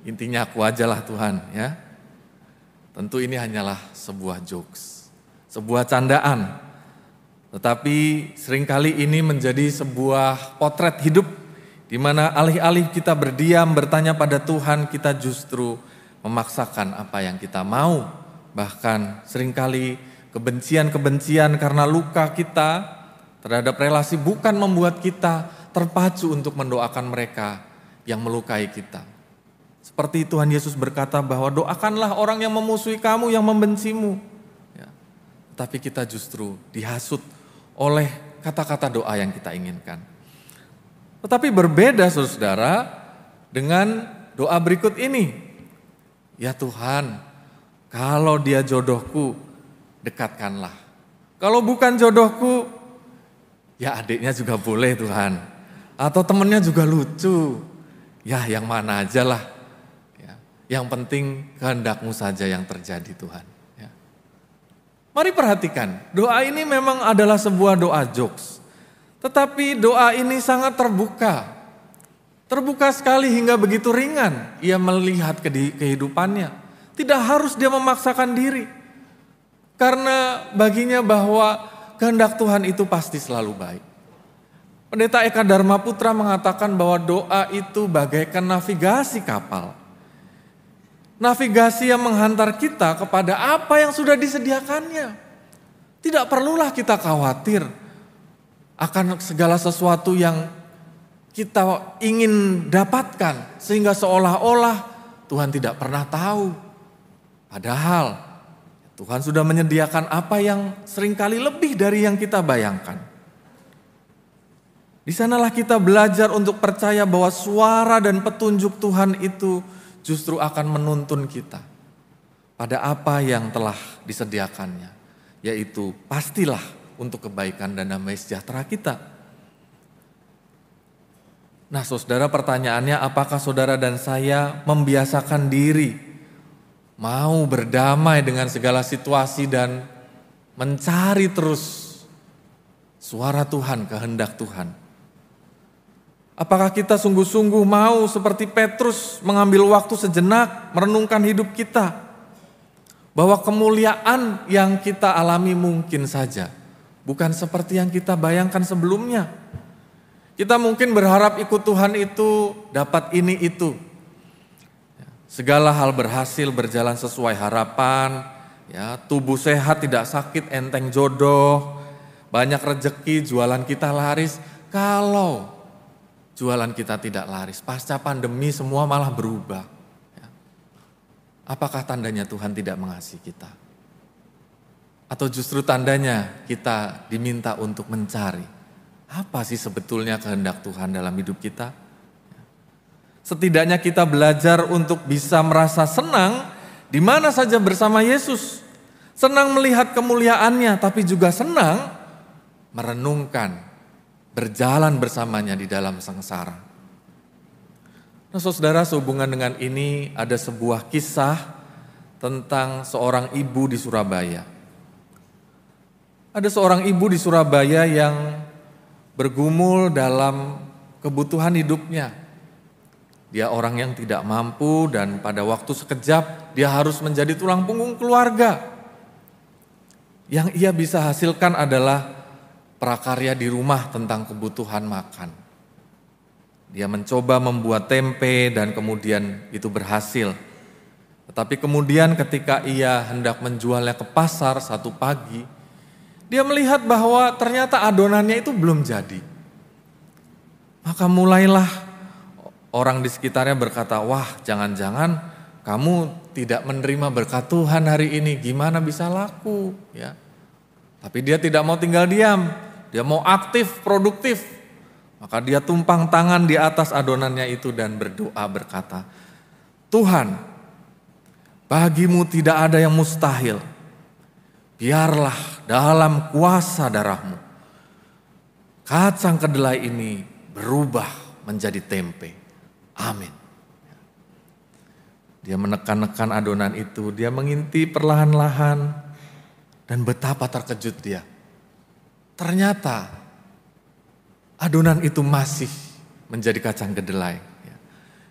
[SPEAKER 6] intinya aku ajalah Tuhan ya. Tentu ini hanyalah sebuah jokes, sebuah candaan. Tetapi seringkali ini menjadi sebuah potret hidup di mana alih-alih kita berdiam bertanya pada Tuhan, kita justru memaksakan apa yang kita mau. Bahkan seringkali kebencian-kebencian karena luka kita terhadap relasi bukan membuat kita terpacu untuk mendoakan mereka yang melukai kita. Seperti Tuhan Yesus berkata bahwa doakanlah orang yang memusuhi kamu, yang membencimu. Ya. Tapi kita justru dihasut oleh kata-kata doa yang kita inginkan. Tetapi berbeda saudara dengan doa berikut ini. Ya Tuhan, kalau dia jodohku, dekatkanlah. Kalau bukan jodohku, ya adiknya juga boleh Tuhan. Atau temennya juga lucu. Ya yang mana aja lah. Yang penting kehendak-Mu saja yang terjadi Tuhan. Ya. Mari perhatikan, doa ini memang adalah sebuah doa jokes. Tetapi doa ini sangat terbuka. Terbuka sekali hingga begitu ringan ia melihat kehidupannya. Tidak harus dia memaksakan diri. Karena baginya bahwa kehendak Tuhan itu pasti selalu baik. Pendeta Eka Dharma Putra mengatakan bahwa doa itu bagaikan navigasi kapal. Navigasi yang menghantar kita kepada apa yang sudah disediakannya. Tidak perlulah kita khawatir akan segala sesuatu yang kita ingin dapatkan. Sehingga seolah-olah Tuhan tidak pernah tahu. Padahal Tuhan sudah menyediakan apa yang seringkali lebih dari yang kita bayangkan. Di sanalah kita belajar untuk percaya bahwa suara dan petunjuk Tuhan itu justru akan menuntun kita pada apa yang telah disediakannya, yaitu pastilah untuk kebaikan dan damai sejahtera kita. Nah saudara, pertanyaannya apakah saudara dan saya membiasakan diri mau berdamai dengan segala situasi dan mencari terus suara Tuhan, kehendak Tuhan? Apakah kita sungguh-sungguh mau seperti Petrus mengambil waktu sejenak merenungkan hidup kita? Bahwa kemuliaan yang kita alami mungkin saja bukan seperti yang kita bayangkan sebelumnya. Kita mungkin berharap ikut Tuhan itu dapat ini itu. Segala hal berhasil berjalan sesuai harapan, ya, tubuh sehat tidak sakit, enteng jodoh, banyak rejeki, jualan kita laris. Kalau jualan kita tidak laris, pasca pandemi semua malah berubah. Apakah tandanya Tuhan tidak mengasihi kita? Atau justru tandanya kita diminta untuk mencari apa sih sebetulnya kehendak Tuhan dalam hidup kita? Setidaknya kita belajar untuk bisa merasa senang di mana saja bersama Yesus. Senang melihat kemuliaannya, tapi juga senang merenungkan berjalan bersamanya di dalam sengsara. Nah saudara, sehubungan dengan ini ada sebuah kisah tentang seorang ibu di Surabaya. Ada seorang ibu di Surabaya yang bergumul dalam kebutuhan hidupnya. Dia orang yang tidak mampu dan pada waktu sekejap dia harus menjadi tulang punggung keluarga. Yang ia bisa hasilkan adalah prakarya di rumah tentang kebutuhan makan. Dia mencoba membuat tempe dan kemudian itu berhasil. Tetapi kemudian ketika ia hendak menjualnya ke pasar satu pagi, dia melihat bahwa ternyata adonannya itu belum jadi. Maka mulailah orang di sekitarnya berkata, wah jangan-jangan kamu tidak menerima berkat Tuhan hari ini, gimana bisa laku? Ya. Tapi dia tidak mau tinggal diam, dia mau aktif, produktif. Maka dia tumpang tangan di atas adonannya itu dan berdoa berkata, Tuhan, bagimu tidak ada yang mustahil. Biarlah dalam kuasa darah-Mu, kacang kedelai ini berubah menjadi tempe. Amin. Dia menekan-nekan adonan itu, dia mengintip perlahan-lahan. Dan betapa terkejut dia. Ternyata adonan itu masih menjadi kacang kedelai.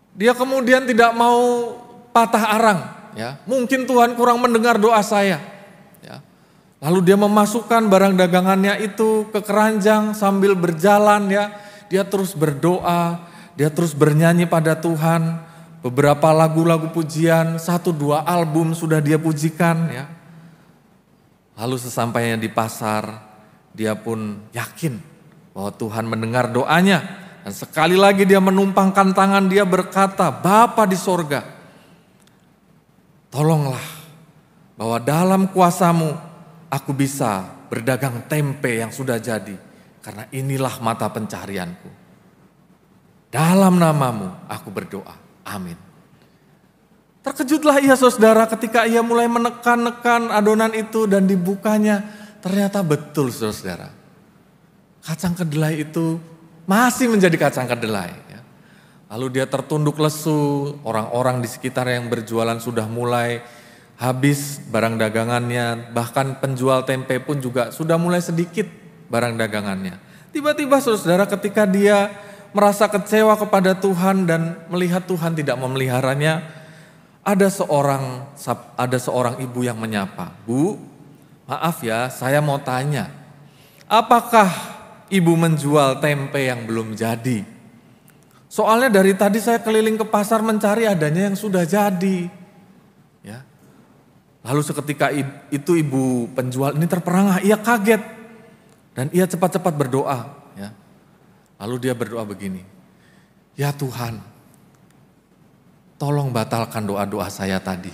[SPEAKER 6] Dia kemudian tidak mau patah arang, ya. Mungkin Tuhan kurang mendengar doa saya. Ya. Lalu dia memasukkan barang dagangannya itu ke keranjang sambil berjalan, ya. Dia terus berdoa, dia terus bernyanyi pada Tuhan. Beberapa lagu-lagu pujian, 1-2 album sudah dia pujikan, ya. Lalu sesampainya di pasar, dia pun yakin bahwa Tuhan mendengar doanya. Dan sekali lagi dia menumpangkan tangan, dia berkata, Bapa di sorga, tolonglah bahwa dalam kuasa-Mu aku bisa berdagang tempe yang sudah jadi. Karena inilah mata pencarianku. Dalam nama-Mu aku berdoa. Amin. Terkejutlah ia saudara ketika ia mulai menekan-nekan adonan itu dan dibukanya. Ternyata betul saudara. Kacang kedelai itu masih menjadi kacang kedelai. Ya. Lalu dia tertunduk lesu, orang-orang di sekitar yang berjualan sudah mulai habis barang dagangannya. Bahkan penjual tempe pun juga sudah mulai sedikit barang dagangannya. Tiba-tiba saudara ketika dia merasa kecewa kepada Tuhan dan melihat Tuhan tidak memeliharanya, ada seorang ibu yang menyapa, Bu, maaf ya, saya mau tanya, apakah Ibu menjual tempe yang belum jadi? Soalnya dari tadi saya keliling ke pasar mencari adanya yang sudah jadi. Ya. Lalu seketika itu ibu penjual ini terperangah, ia kaget dan ia cepat-cepat berdoa. Ya. Lalu dia berdoa begini, ya Tuhan, tolong batalkan doa-doa saya tadi.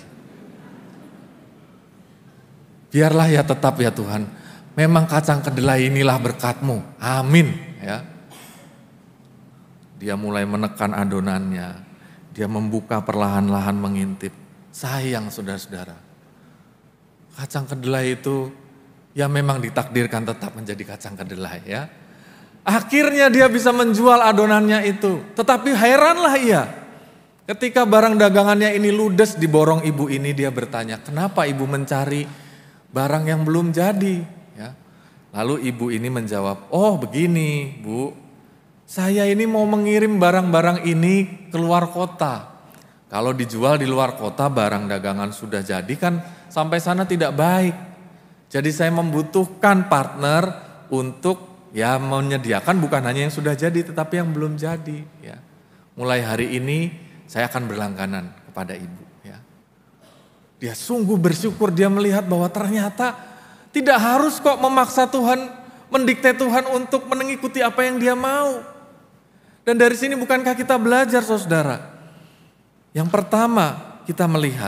[SPEAKER 6] Biarlah ya tetap ya Tuhan. Memang kacang kedelai inilah berkat-Mu. Amin. Ya. Dia mulai menekan adonannya. Dia membuka perlahan-lahan mengintip. Sayang saudara-saudara. Kacang kedelai itu ya memang ditakdirkan tetap menjadi kacang kedelai ya. Akhirnya dia bisa menjual adonannya itu. Tetapi heranlah ia. Ketika barang dagangannya ini ludes di borong ibu ini, dia bertanya, kenapa ibu mencari barang yang belum jadi? Lalu ibu ini menjawab, oh begini Bu, saya ini mau mengirim barang-barang ini ke luar kota. Kalau dijual di luar kota barang dagangan sudah jadi kan sampai sana tidak baik. Jadi saya membutuhkan partner untuk ya menyediakan bukan hanya yang sudah jadi tetapi yang belum jadi. Ya. Mulai hari ini saya akan berlangganan kepada ibu. Ya. Dia sungguh bersyukur, dia melihat bahwa ternyata tidak harus kok memaksa Tuhan, mendikte Tuhan untuk mengikuti apa yang dia mau. Dan dari sini bukankah kita belajar saudara? Yang pertama kita melihat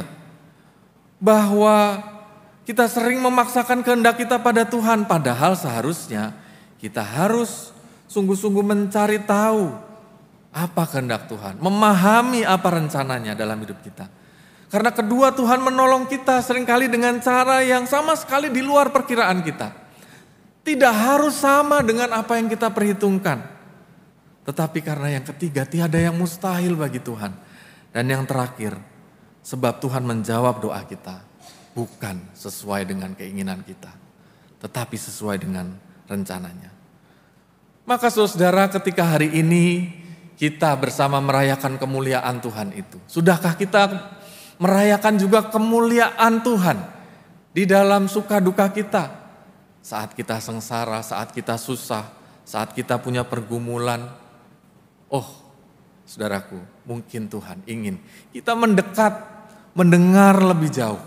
[SPEAKER 6] bahwa kita sering memaksakan kehendak kita pada Tuhan. Padahal seharusnya kita harus sungguh-sungguh mencari tahu apa kehendak Tuhan. Memahami apa rencananya dalam hidup kita. Karena kedua Tuhan menolong kita seringkali dengan cara yang sama sekali di luar perkiraan kita. Tidak harus sama dengan apa yang kita perhitungkan. Tetapi karena yang ketiga tiada yang mustahil bagi Tuhan. Dan yang terakhir, sebab Tuhan menjawab doa kita. Bukan sesuai dengan keinginan kita. Tetapi sesuai dengan rencananya. Maka saudara ketika hari ini kita bersama merayakan kemuliaan Tuhan itu. Sudahkah kita merayakan juga kemuliaan Tuhan di dalam suka duka kita. Saat kita sengsara, saat kita susah, saat kita punya pergumulan. Oh, saudaraku, mungkin Tuhan ingin kita mendekat, mendengar lebih jauh.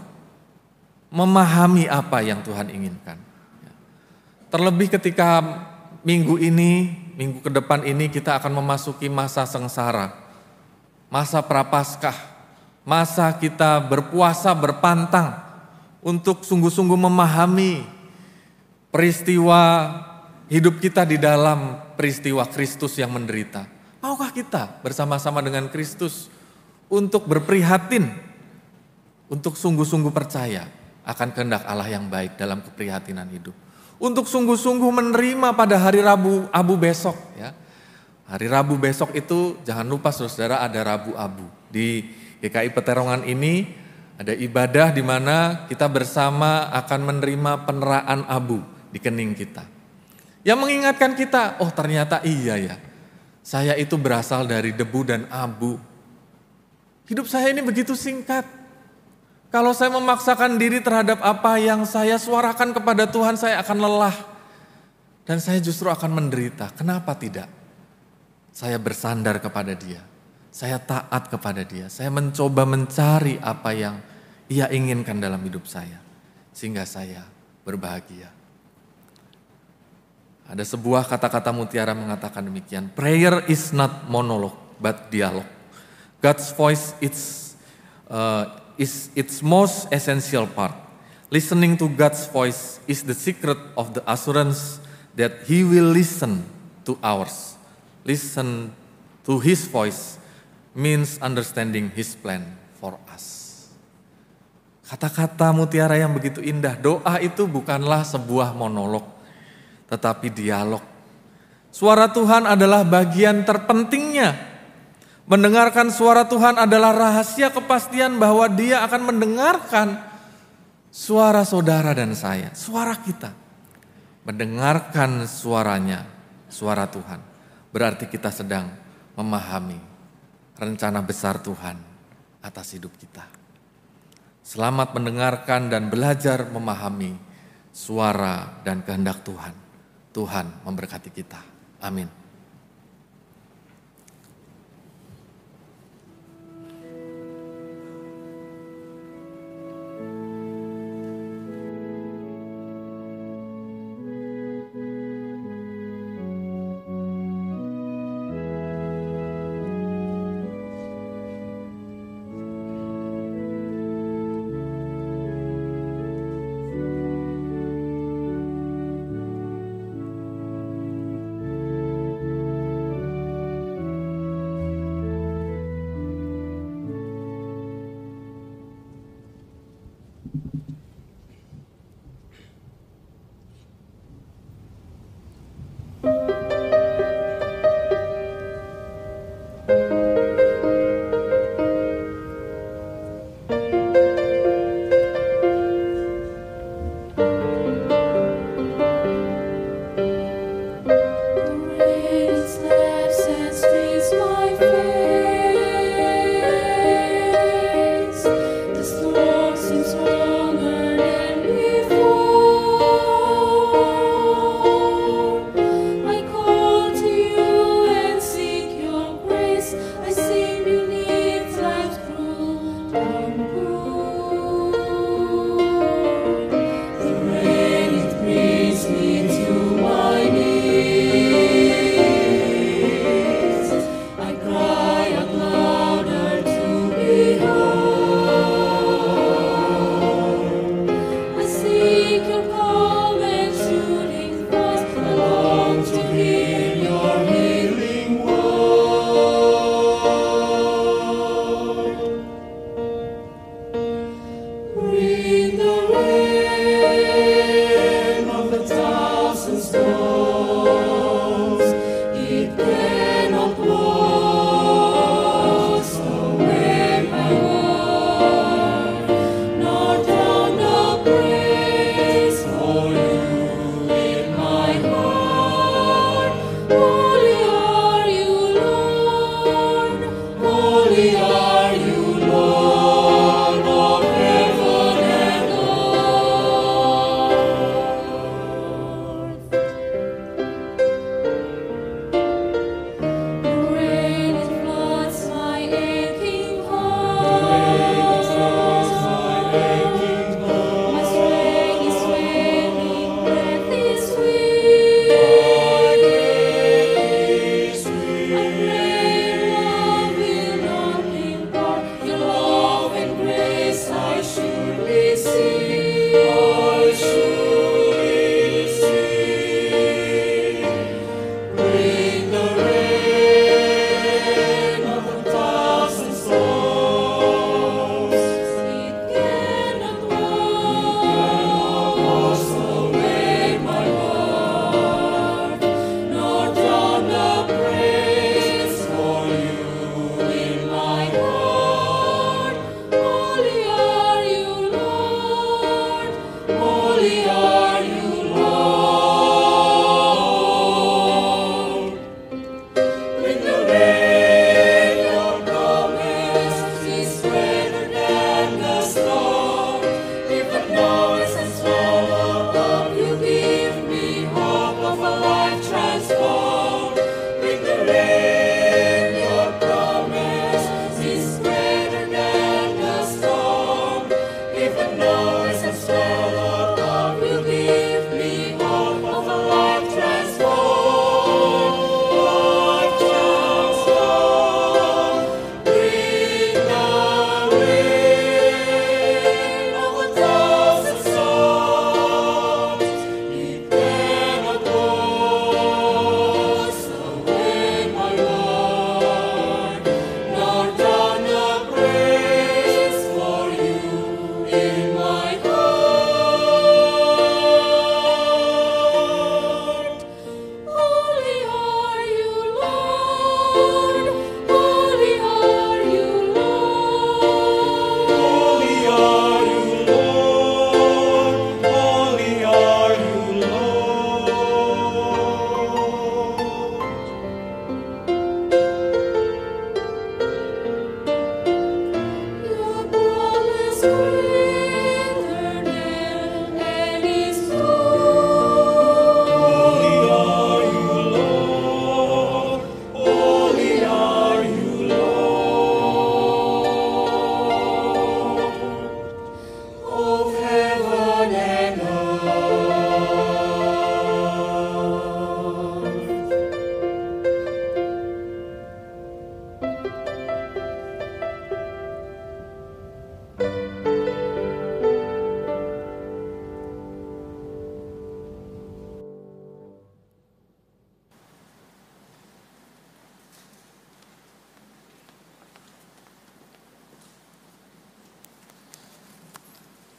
[SPEAKER 6] Memahami apa yang Tuhan inginkan. Terlebih ketika minggu ke depan ini kita akan memasuki masa sengsara. Masa prapaskah. Masa kita berpuasa berpantang untuk sungguh-sungguh memahami peristiwa hidup kita di dalam peristiwa Kristus yang menderita. Maukah kita bersama-sama dengan Kristus untuk berprihatin, untuk sungguh-sungguh percaya akan kehendak Allah yang baik dalam keprihatinan hidup. Untuk sungguh-sungguh menerima pada hari Rabu Abu besok. Ya. Hari Rabu besok itu jangan lupa saudara ada Rabu Abu. Di GKI Peterongan ini ada ibadah di mana kita bersama akan menerima peneraan abu di kening kita. Yang mengingatkan kita, oh ternyata iya ya, saya itu berasal dari debu dan abu. Hidup saya ini begitu singkat. Kalau saya memaksakan diri terhadap apa yang saya suarakan kepada Tuhan, saya akan lelah. Dan saya justru akan menderita. Kenapa tidak? Saya bersandar kepada Dia. Saya taat kepada Dia. Saya mencoba mencari apa yang Ia inginkan dalam hidup saya. Sehingga saya berbahagia. Ada sebuah kata-kata mutiara mengatakan demikian. Prayer is not monologue, but dialogue. God's voice is its most essential part. Listening to God's voice is the secret of the assurance that He will listen to ours. Listen to His voice means understanding His plan for us. Kata-kata mutiara yang begitu indah. Doa itu bukanlah sebuah monolog, tetapi dialog. Suara Tuhan adalah bagian terpentingnya. Mendengarkan suara Tuhan adalah rahasia kepastian bahwa Dia akan mendengarkan suara saudara dan saya, suara kita. Mendengarkan suaranya, suara Tuhan, berarti kita sedang memahami rencana besar Tuhan atas hidup kita. Selamat mendengarkan dan belajar memahami suara dan kehendak Tuhan. Tuhan memberkati kita. Amin.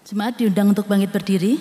[SPEAKER 9] Jemaat diundang untuk bangkit berdiri.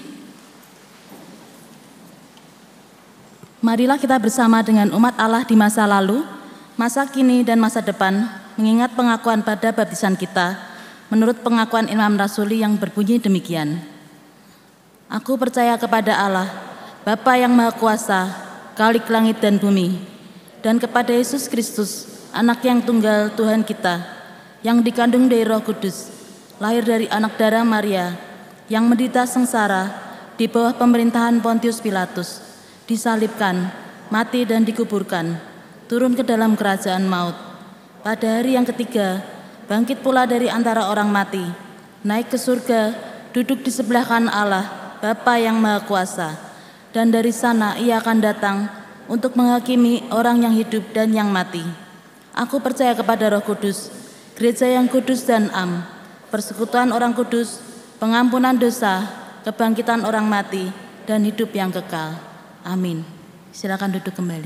[SPEAKER 9] Marilah kita bersama dengan umat Allah di masa lalu, masa kini dan masa depan, mengingat pengakuan pada baptisan kita, menurut pengakuan Imam Rasuli yang berbunyi demikian. Aku percaya kepada Allah, Bapa yang Maha Kuasa, Khalik langit dan bumi, dan kepada Yesus Kristus, Anak yang tunggal Tuhan kita, yang dikandung dari Roh Kudus, lahir dari anak darah Maria, yang menderita sengsara di bawah pemerintahan Pontius Pilatus, disalibkan, mati dan dikuburkan, turun ke dalam kerajaan maut. Pada hari yang ketiga, bangkit pula dari antara orang mati, naik ke surga, duduk di sebelah kanan Allah, Bapa yang Maha Kuasa, dan dari sana ia akan datang untuk menghakimi orang yang hidup dan yang mati. Aku percaya kepada Roh Kudus, gereja yang kudus dan am, persekutuan orang kudus, pengampunan dosa, kebangkitan orang mati, dan hidup yang kekal. Amin. Silakan duduk kembali.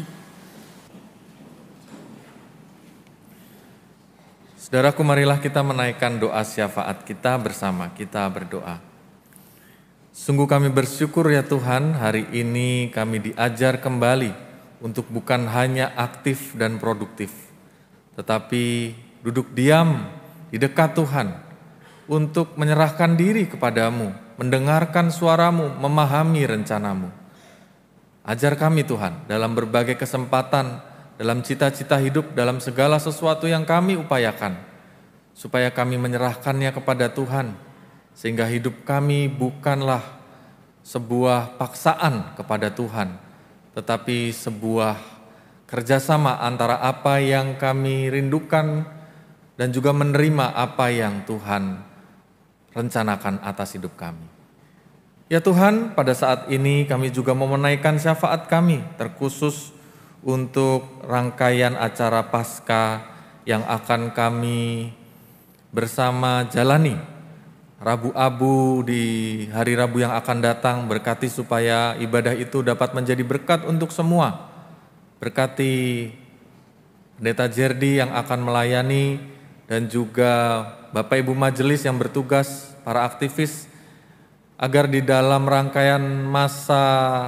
[SPEAKER 6] Saudaraku, marilah kita menaikkan doa syafaat kita bersama. Kita berdoa. Sungguh kami bersyukur ya Tuhan, hari ini kami diajar kembali untuk bukan hanya aktif dan produktif, tetapi duduk diam di dekat Tuhan untuk menyerahkan diri kepadamu, mendengarkan suaramu, memahami rencanamu. Ajar kami Tuhan dalam berbagai kesempatan, dalam cita-cita hidup, dalam segala sesuatu yang kami upayakan, supaya kami menyerahkannya kepada Tuhan, sehingga hidup kami bukanlah sebuah paksaan kepada Tuhan, tetapi sebuah kerjasama antara apa yang kami rindukan dan juga menerima apa yang Tuhan rencanakan atas hidup kami. Ya Tuhan, pada saat ini kami juga mau menaikkan syafaat kami, terkhusus untuk rangkaian acara Paskah yang akan kami bersama jalani. Rabu Abu di hari Rabu yang akan datang, berkati supaya ibadah itu dapat menjadi berkat untuk semua. Berkati Pendeta Jerdi yang akan melayani dan juga Bapak Ibu Majelis yang bertugas, para aktivis, agar di dalam rangkaian masa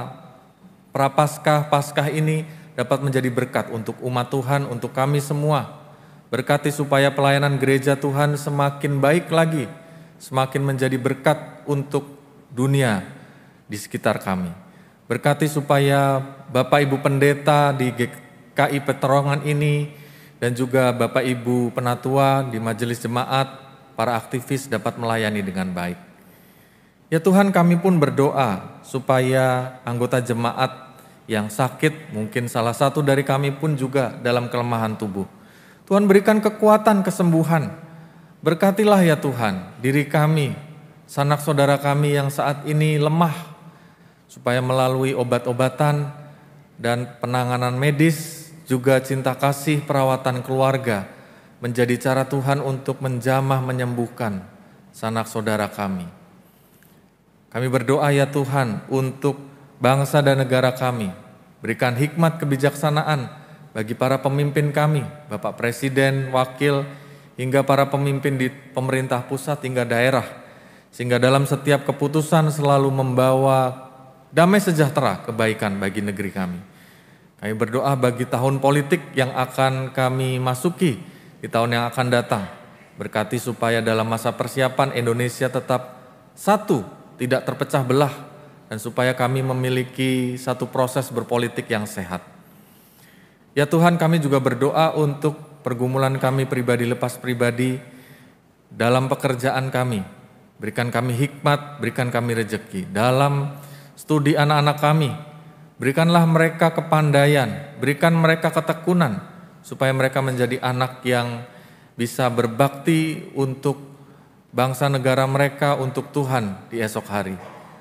[SPEAKER 6] Prapaskah, Paskah ini dapat menjadi berkat untuk umat Tuhan, untuk kami semua. Berkati supaya pelayanan gereja Tuhan semakin baik lagi, semakin menjadi berkat untuk dunia di sekitar kami. Berkati supaya Bapak Ibu Pendeta di GKI Peterongan ini dan juga Bapak Ibu Penatua di Majelis Jemaat, para aktivis dapat melayani dengan baik. Ya Tuhan, kami pun berdoa supaya anggota jemaat yang sakit, mungkin salah satu dari kami pun juga dalam kelemahan tubuh, Tuhan berikan kekuatan kesembuhan. Berkatilah ya Tuhan diri kami, sanak saudara kami yang saat ini lemah, supaya melalui obat-obatan dan penanganan medis, juga cinta kasih perawatan keluarga, menjadi cara Tuhan untuk menjamah menyembuhkan sanak saudara kami. Kami berdoa ya Tuhan untuk bangsa dan negara kami, berikan hikmat kebijaksanaan bagi para pemimpin kami, Bapak Presiden, Wakil, hingga para pemimpin di pemerintah pusat hingga daerah, sehingga dalam setiap keputusan selalu membawa damai sejahtera, kebaikan bagi negeri kami. Kami berdoa bagi tahun politik yang akan kami masuki di tahun yang akan datang. Berkati supaya dalam masa persiapan Indonesia tetap satu, tidak terpecah belah, dan supaya kami memiliki satu proses berpolitik yang sehat. Ya Tuhan, kami juga berdoa untuk pergumulan kami pribadi lepas pribadi dalam pekerjaan kami. Berikan kami hikmat, berikan kami rejeki. Dalam studi anak-anak kami, berikanlah mereka kepandaian, berikan mereka ketekunan, supaya mereka menjadi anak yang bisa berbakti untuk bangsa negara mereka, untuk Tuhan di esok hari.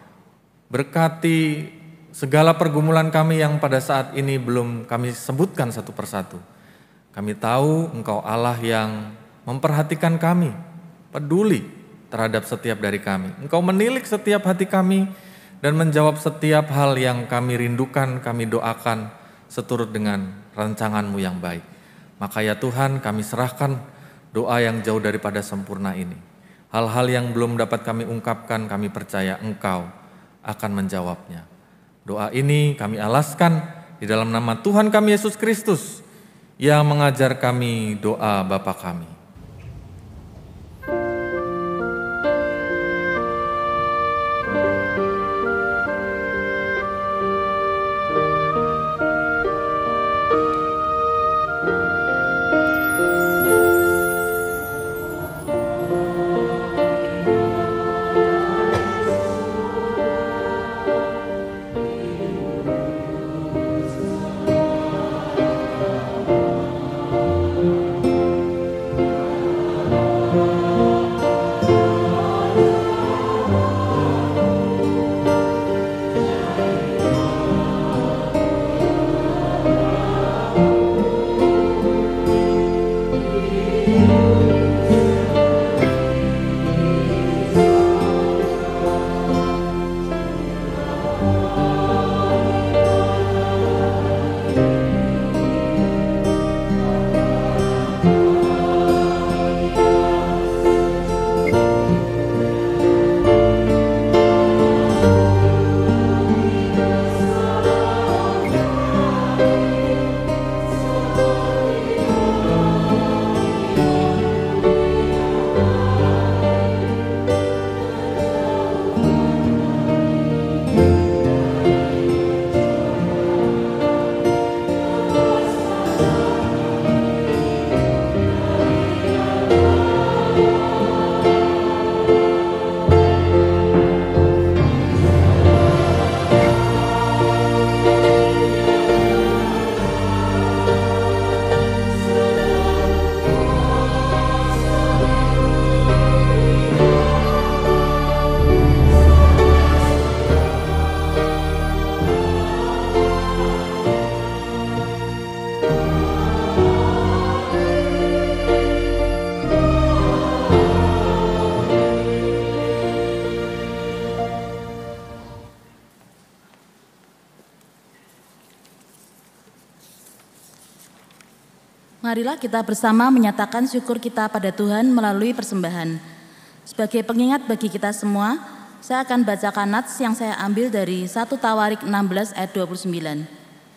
[SPEAKER 6] Berkati segala pergumulan kami yang pada saat ini belum kami sebutkan satu persatu. Kami tahu Engkau Allah yang memperhatikan kami, peduli terhadap setiap dari kami. Engkau menilik setiap hati kami dan menjawab setiap hal yang kami rindukan, kami doakan seturut dengan rancangan-Mu yang baik. Maka ya Tuhan, kami serahkan doa yang jauh daripada sempurna ini. Hal-hal yang belum dapat kami ungkapkan, kami percaya Engkau akan menjawabnya. Doa ini kami alaskan di dalam nama Tuhan kami Yesus Kristus yang mengajar kami doa Bapa kami.
[SPEAKER 9] Marilah kita bersama menyatakan syukur kita pada Tuhan melalui persembahan. Sebagai pengingat bagi kita semua, saya akan bacakan nats yang saya ambil dari 1 Tawarik 16 ayat 29.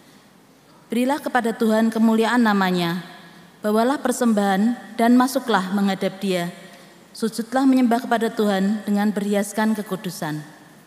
[SPEAKER 9] Berilah kepada Tuhan kemuliaan namanya, bawalah persembahan dan masuklah menghadap Dia. Sujudlah menyembah kepada Tuhan dengan berhiaskan kekudusan.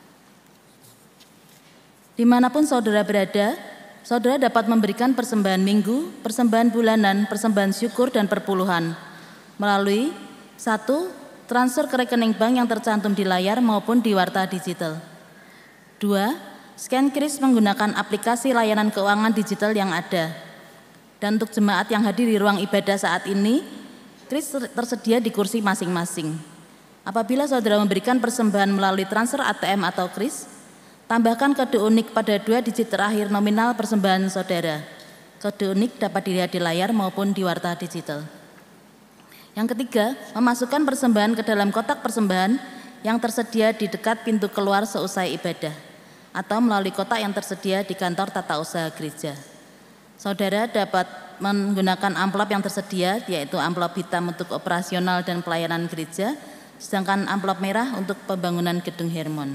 [SPEAKER 9] Dimanapun saudara berada, saudara dapat memberikan persembahan minggu, persembahan bulanan, persembahan syukur, dan perpuluhan melalui 1. Transfer ke rekening bank yang tercantum di layar maupun di warta digital. 2. Scan kris menggunakan aplikasi layanan keuangan digital yang ada. Dan untuk jemaat yang hadir di ruang ibadah saat ini, kris tersedia di kursi masing-masing. Apabila saudara memberikan persembahan melalui transfer ATM atau kris, tambahkan kode unik pada 2 digit terakhir nominal persembahan saudara. Kode unik dapat dilihat di layar maupun di warta digital. Yang ketiga, memasukkan persembahan ke dalam kotak persembahan yang tersedia di dekat pintu keluar seusai ibadah, atau melalui kotak yang tersedia di kantor tata usaha gereja. Saudara dapat menggunakan amplop yang tersedia, yaitu amplop hitam untuk operasional dan pelayanan gereja, sedangkan amplop merah untuk pembangunan gedung Hermon.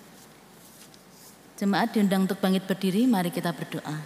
[SPEAKER 9] Jemaat diundang untuk bangkit berdiri, mari kita berdoa.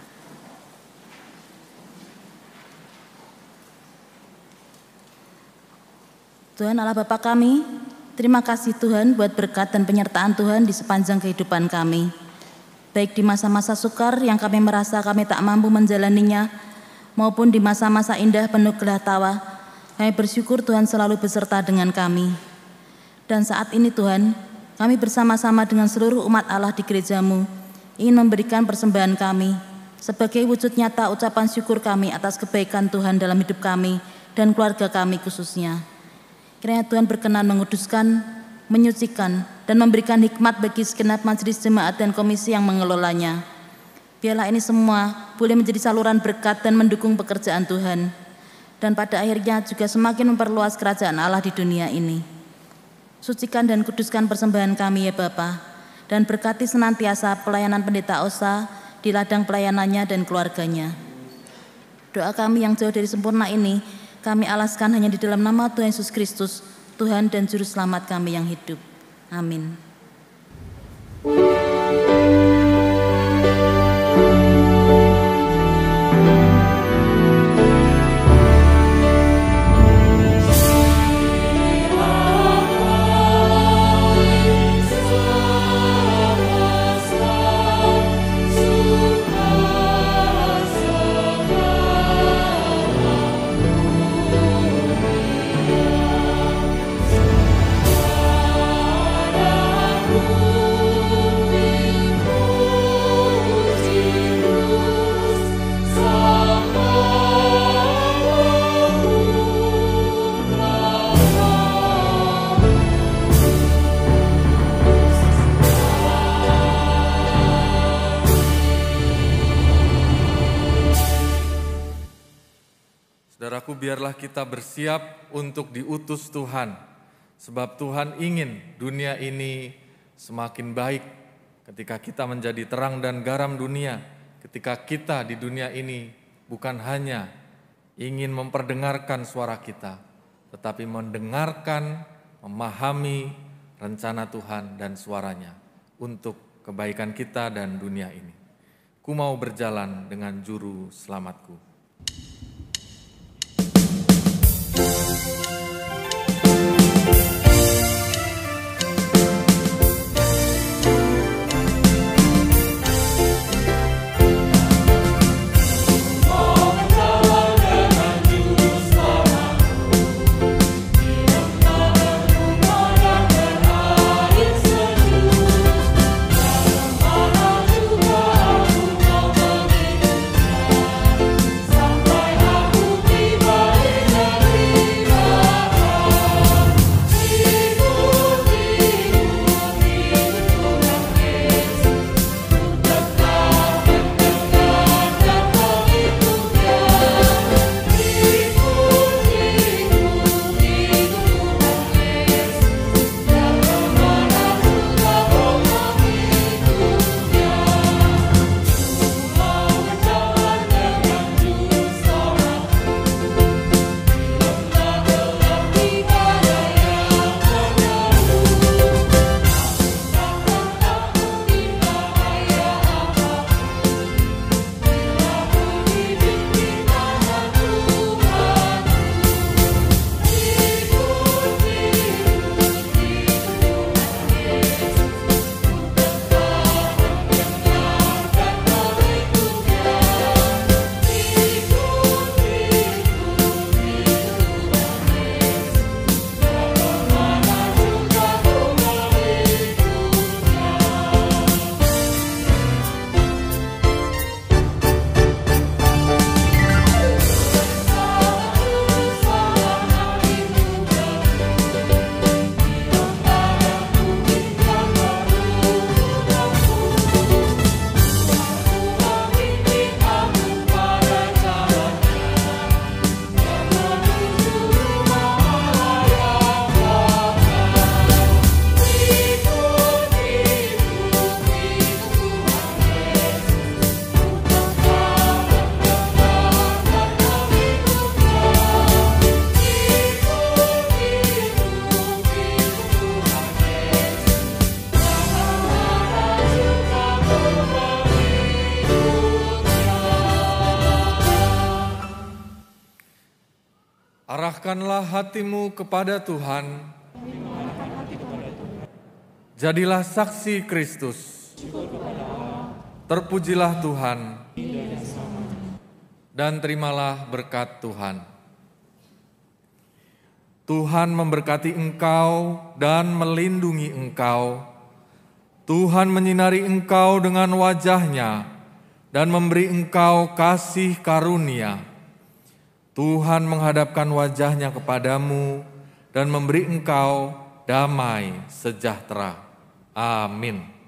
[SPEAKER 9] Tuhan Allah Bapa kami, terima kasih Tuhan buat berkat dan penyertaan Tuhan di sepanjang kehidupan kami. Baik di masa-masa sukar yang kami merasa kami tak mampu menjalaninya, maupun di masa-masa indah penuh gelah tawa, kami bersyukur Tuhan selalu beserta dengan kami. Dan saat ini Tuhan, kami bersama-sama dengan seluruh umat Allah di gerejamu ingin memberikan persembahan kami sebagai wujud nyata ucapan syukur kami atas kebaikan Tuhan dalam hidup kami dan keluarga kami khususnya. Kiranya Tuhan berkenan menguduskan, menyucikan, dan memberikan hikmat bagi segenap majelis jemaat dan komisi yang mengelolanya. Biarlah ini semua boleh menjadi saluran berkat dan mendukung pekerjaan Tuhan, dan pada akhirnya juga semakin memperluas kerajaan Allah di dunia ini. Sucikan dan kuduskan persembahan kami ya Bapa, dan berkati senantiasa pelayanan pendeta Osa di ladang pelayanannya dan keluarganya. Doa kami yang jauh dari sempurna ini, kami alaskan hanya di dalam nama Tuhan Yesus Kristus, Tuhan dan Juru Selamat kami yang hidup. Amin.
[SPEAKER 6] Saudaraku, biarlah kita bersiap untuk diutus Tuhan, sebab Tuhan ingin dunia ini semakin baik ketika kita menjadi terang dan garam dunia, ketika kita di dunia ini bukan hanya ingin memperdengarkan suara kita, tetapi mendengarkan, memahami rencana Tuhan dan suaranya untuk kebaikan kita dan dunia ini. Ku mau berjalan dengan juru selamatku. Arahkanlah hatimu kepada Tuhan. Jadilah saksi Kristus. Terpujilah Tuhan. Dan terimalah berkat Tuhan. Tuhan memberkati engkau dan melindungi engkau. Tuhan menyinari engkau dengan wajah-Nya dan memberi engkau kasih karunia. Tuhan menghadapkan wajah-Nya kepadamu dan memberi engkau damai sejahtera. Amin.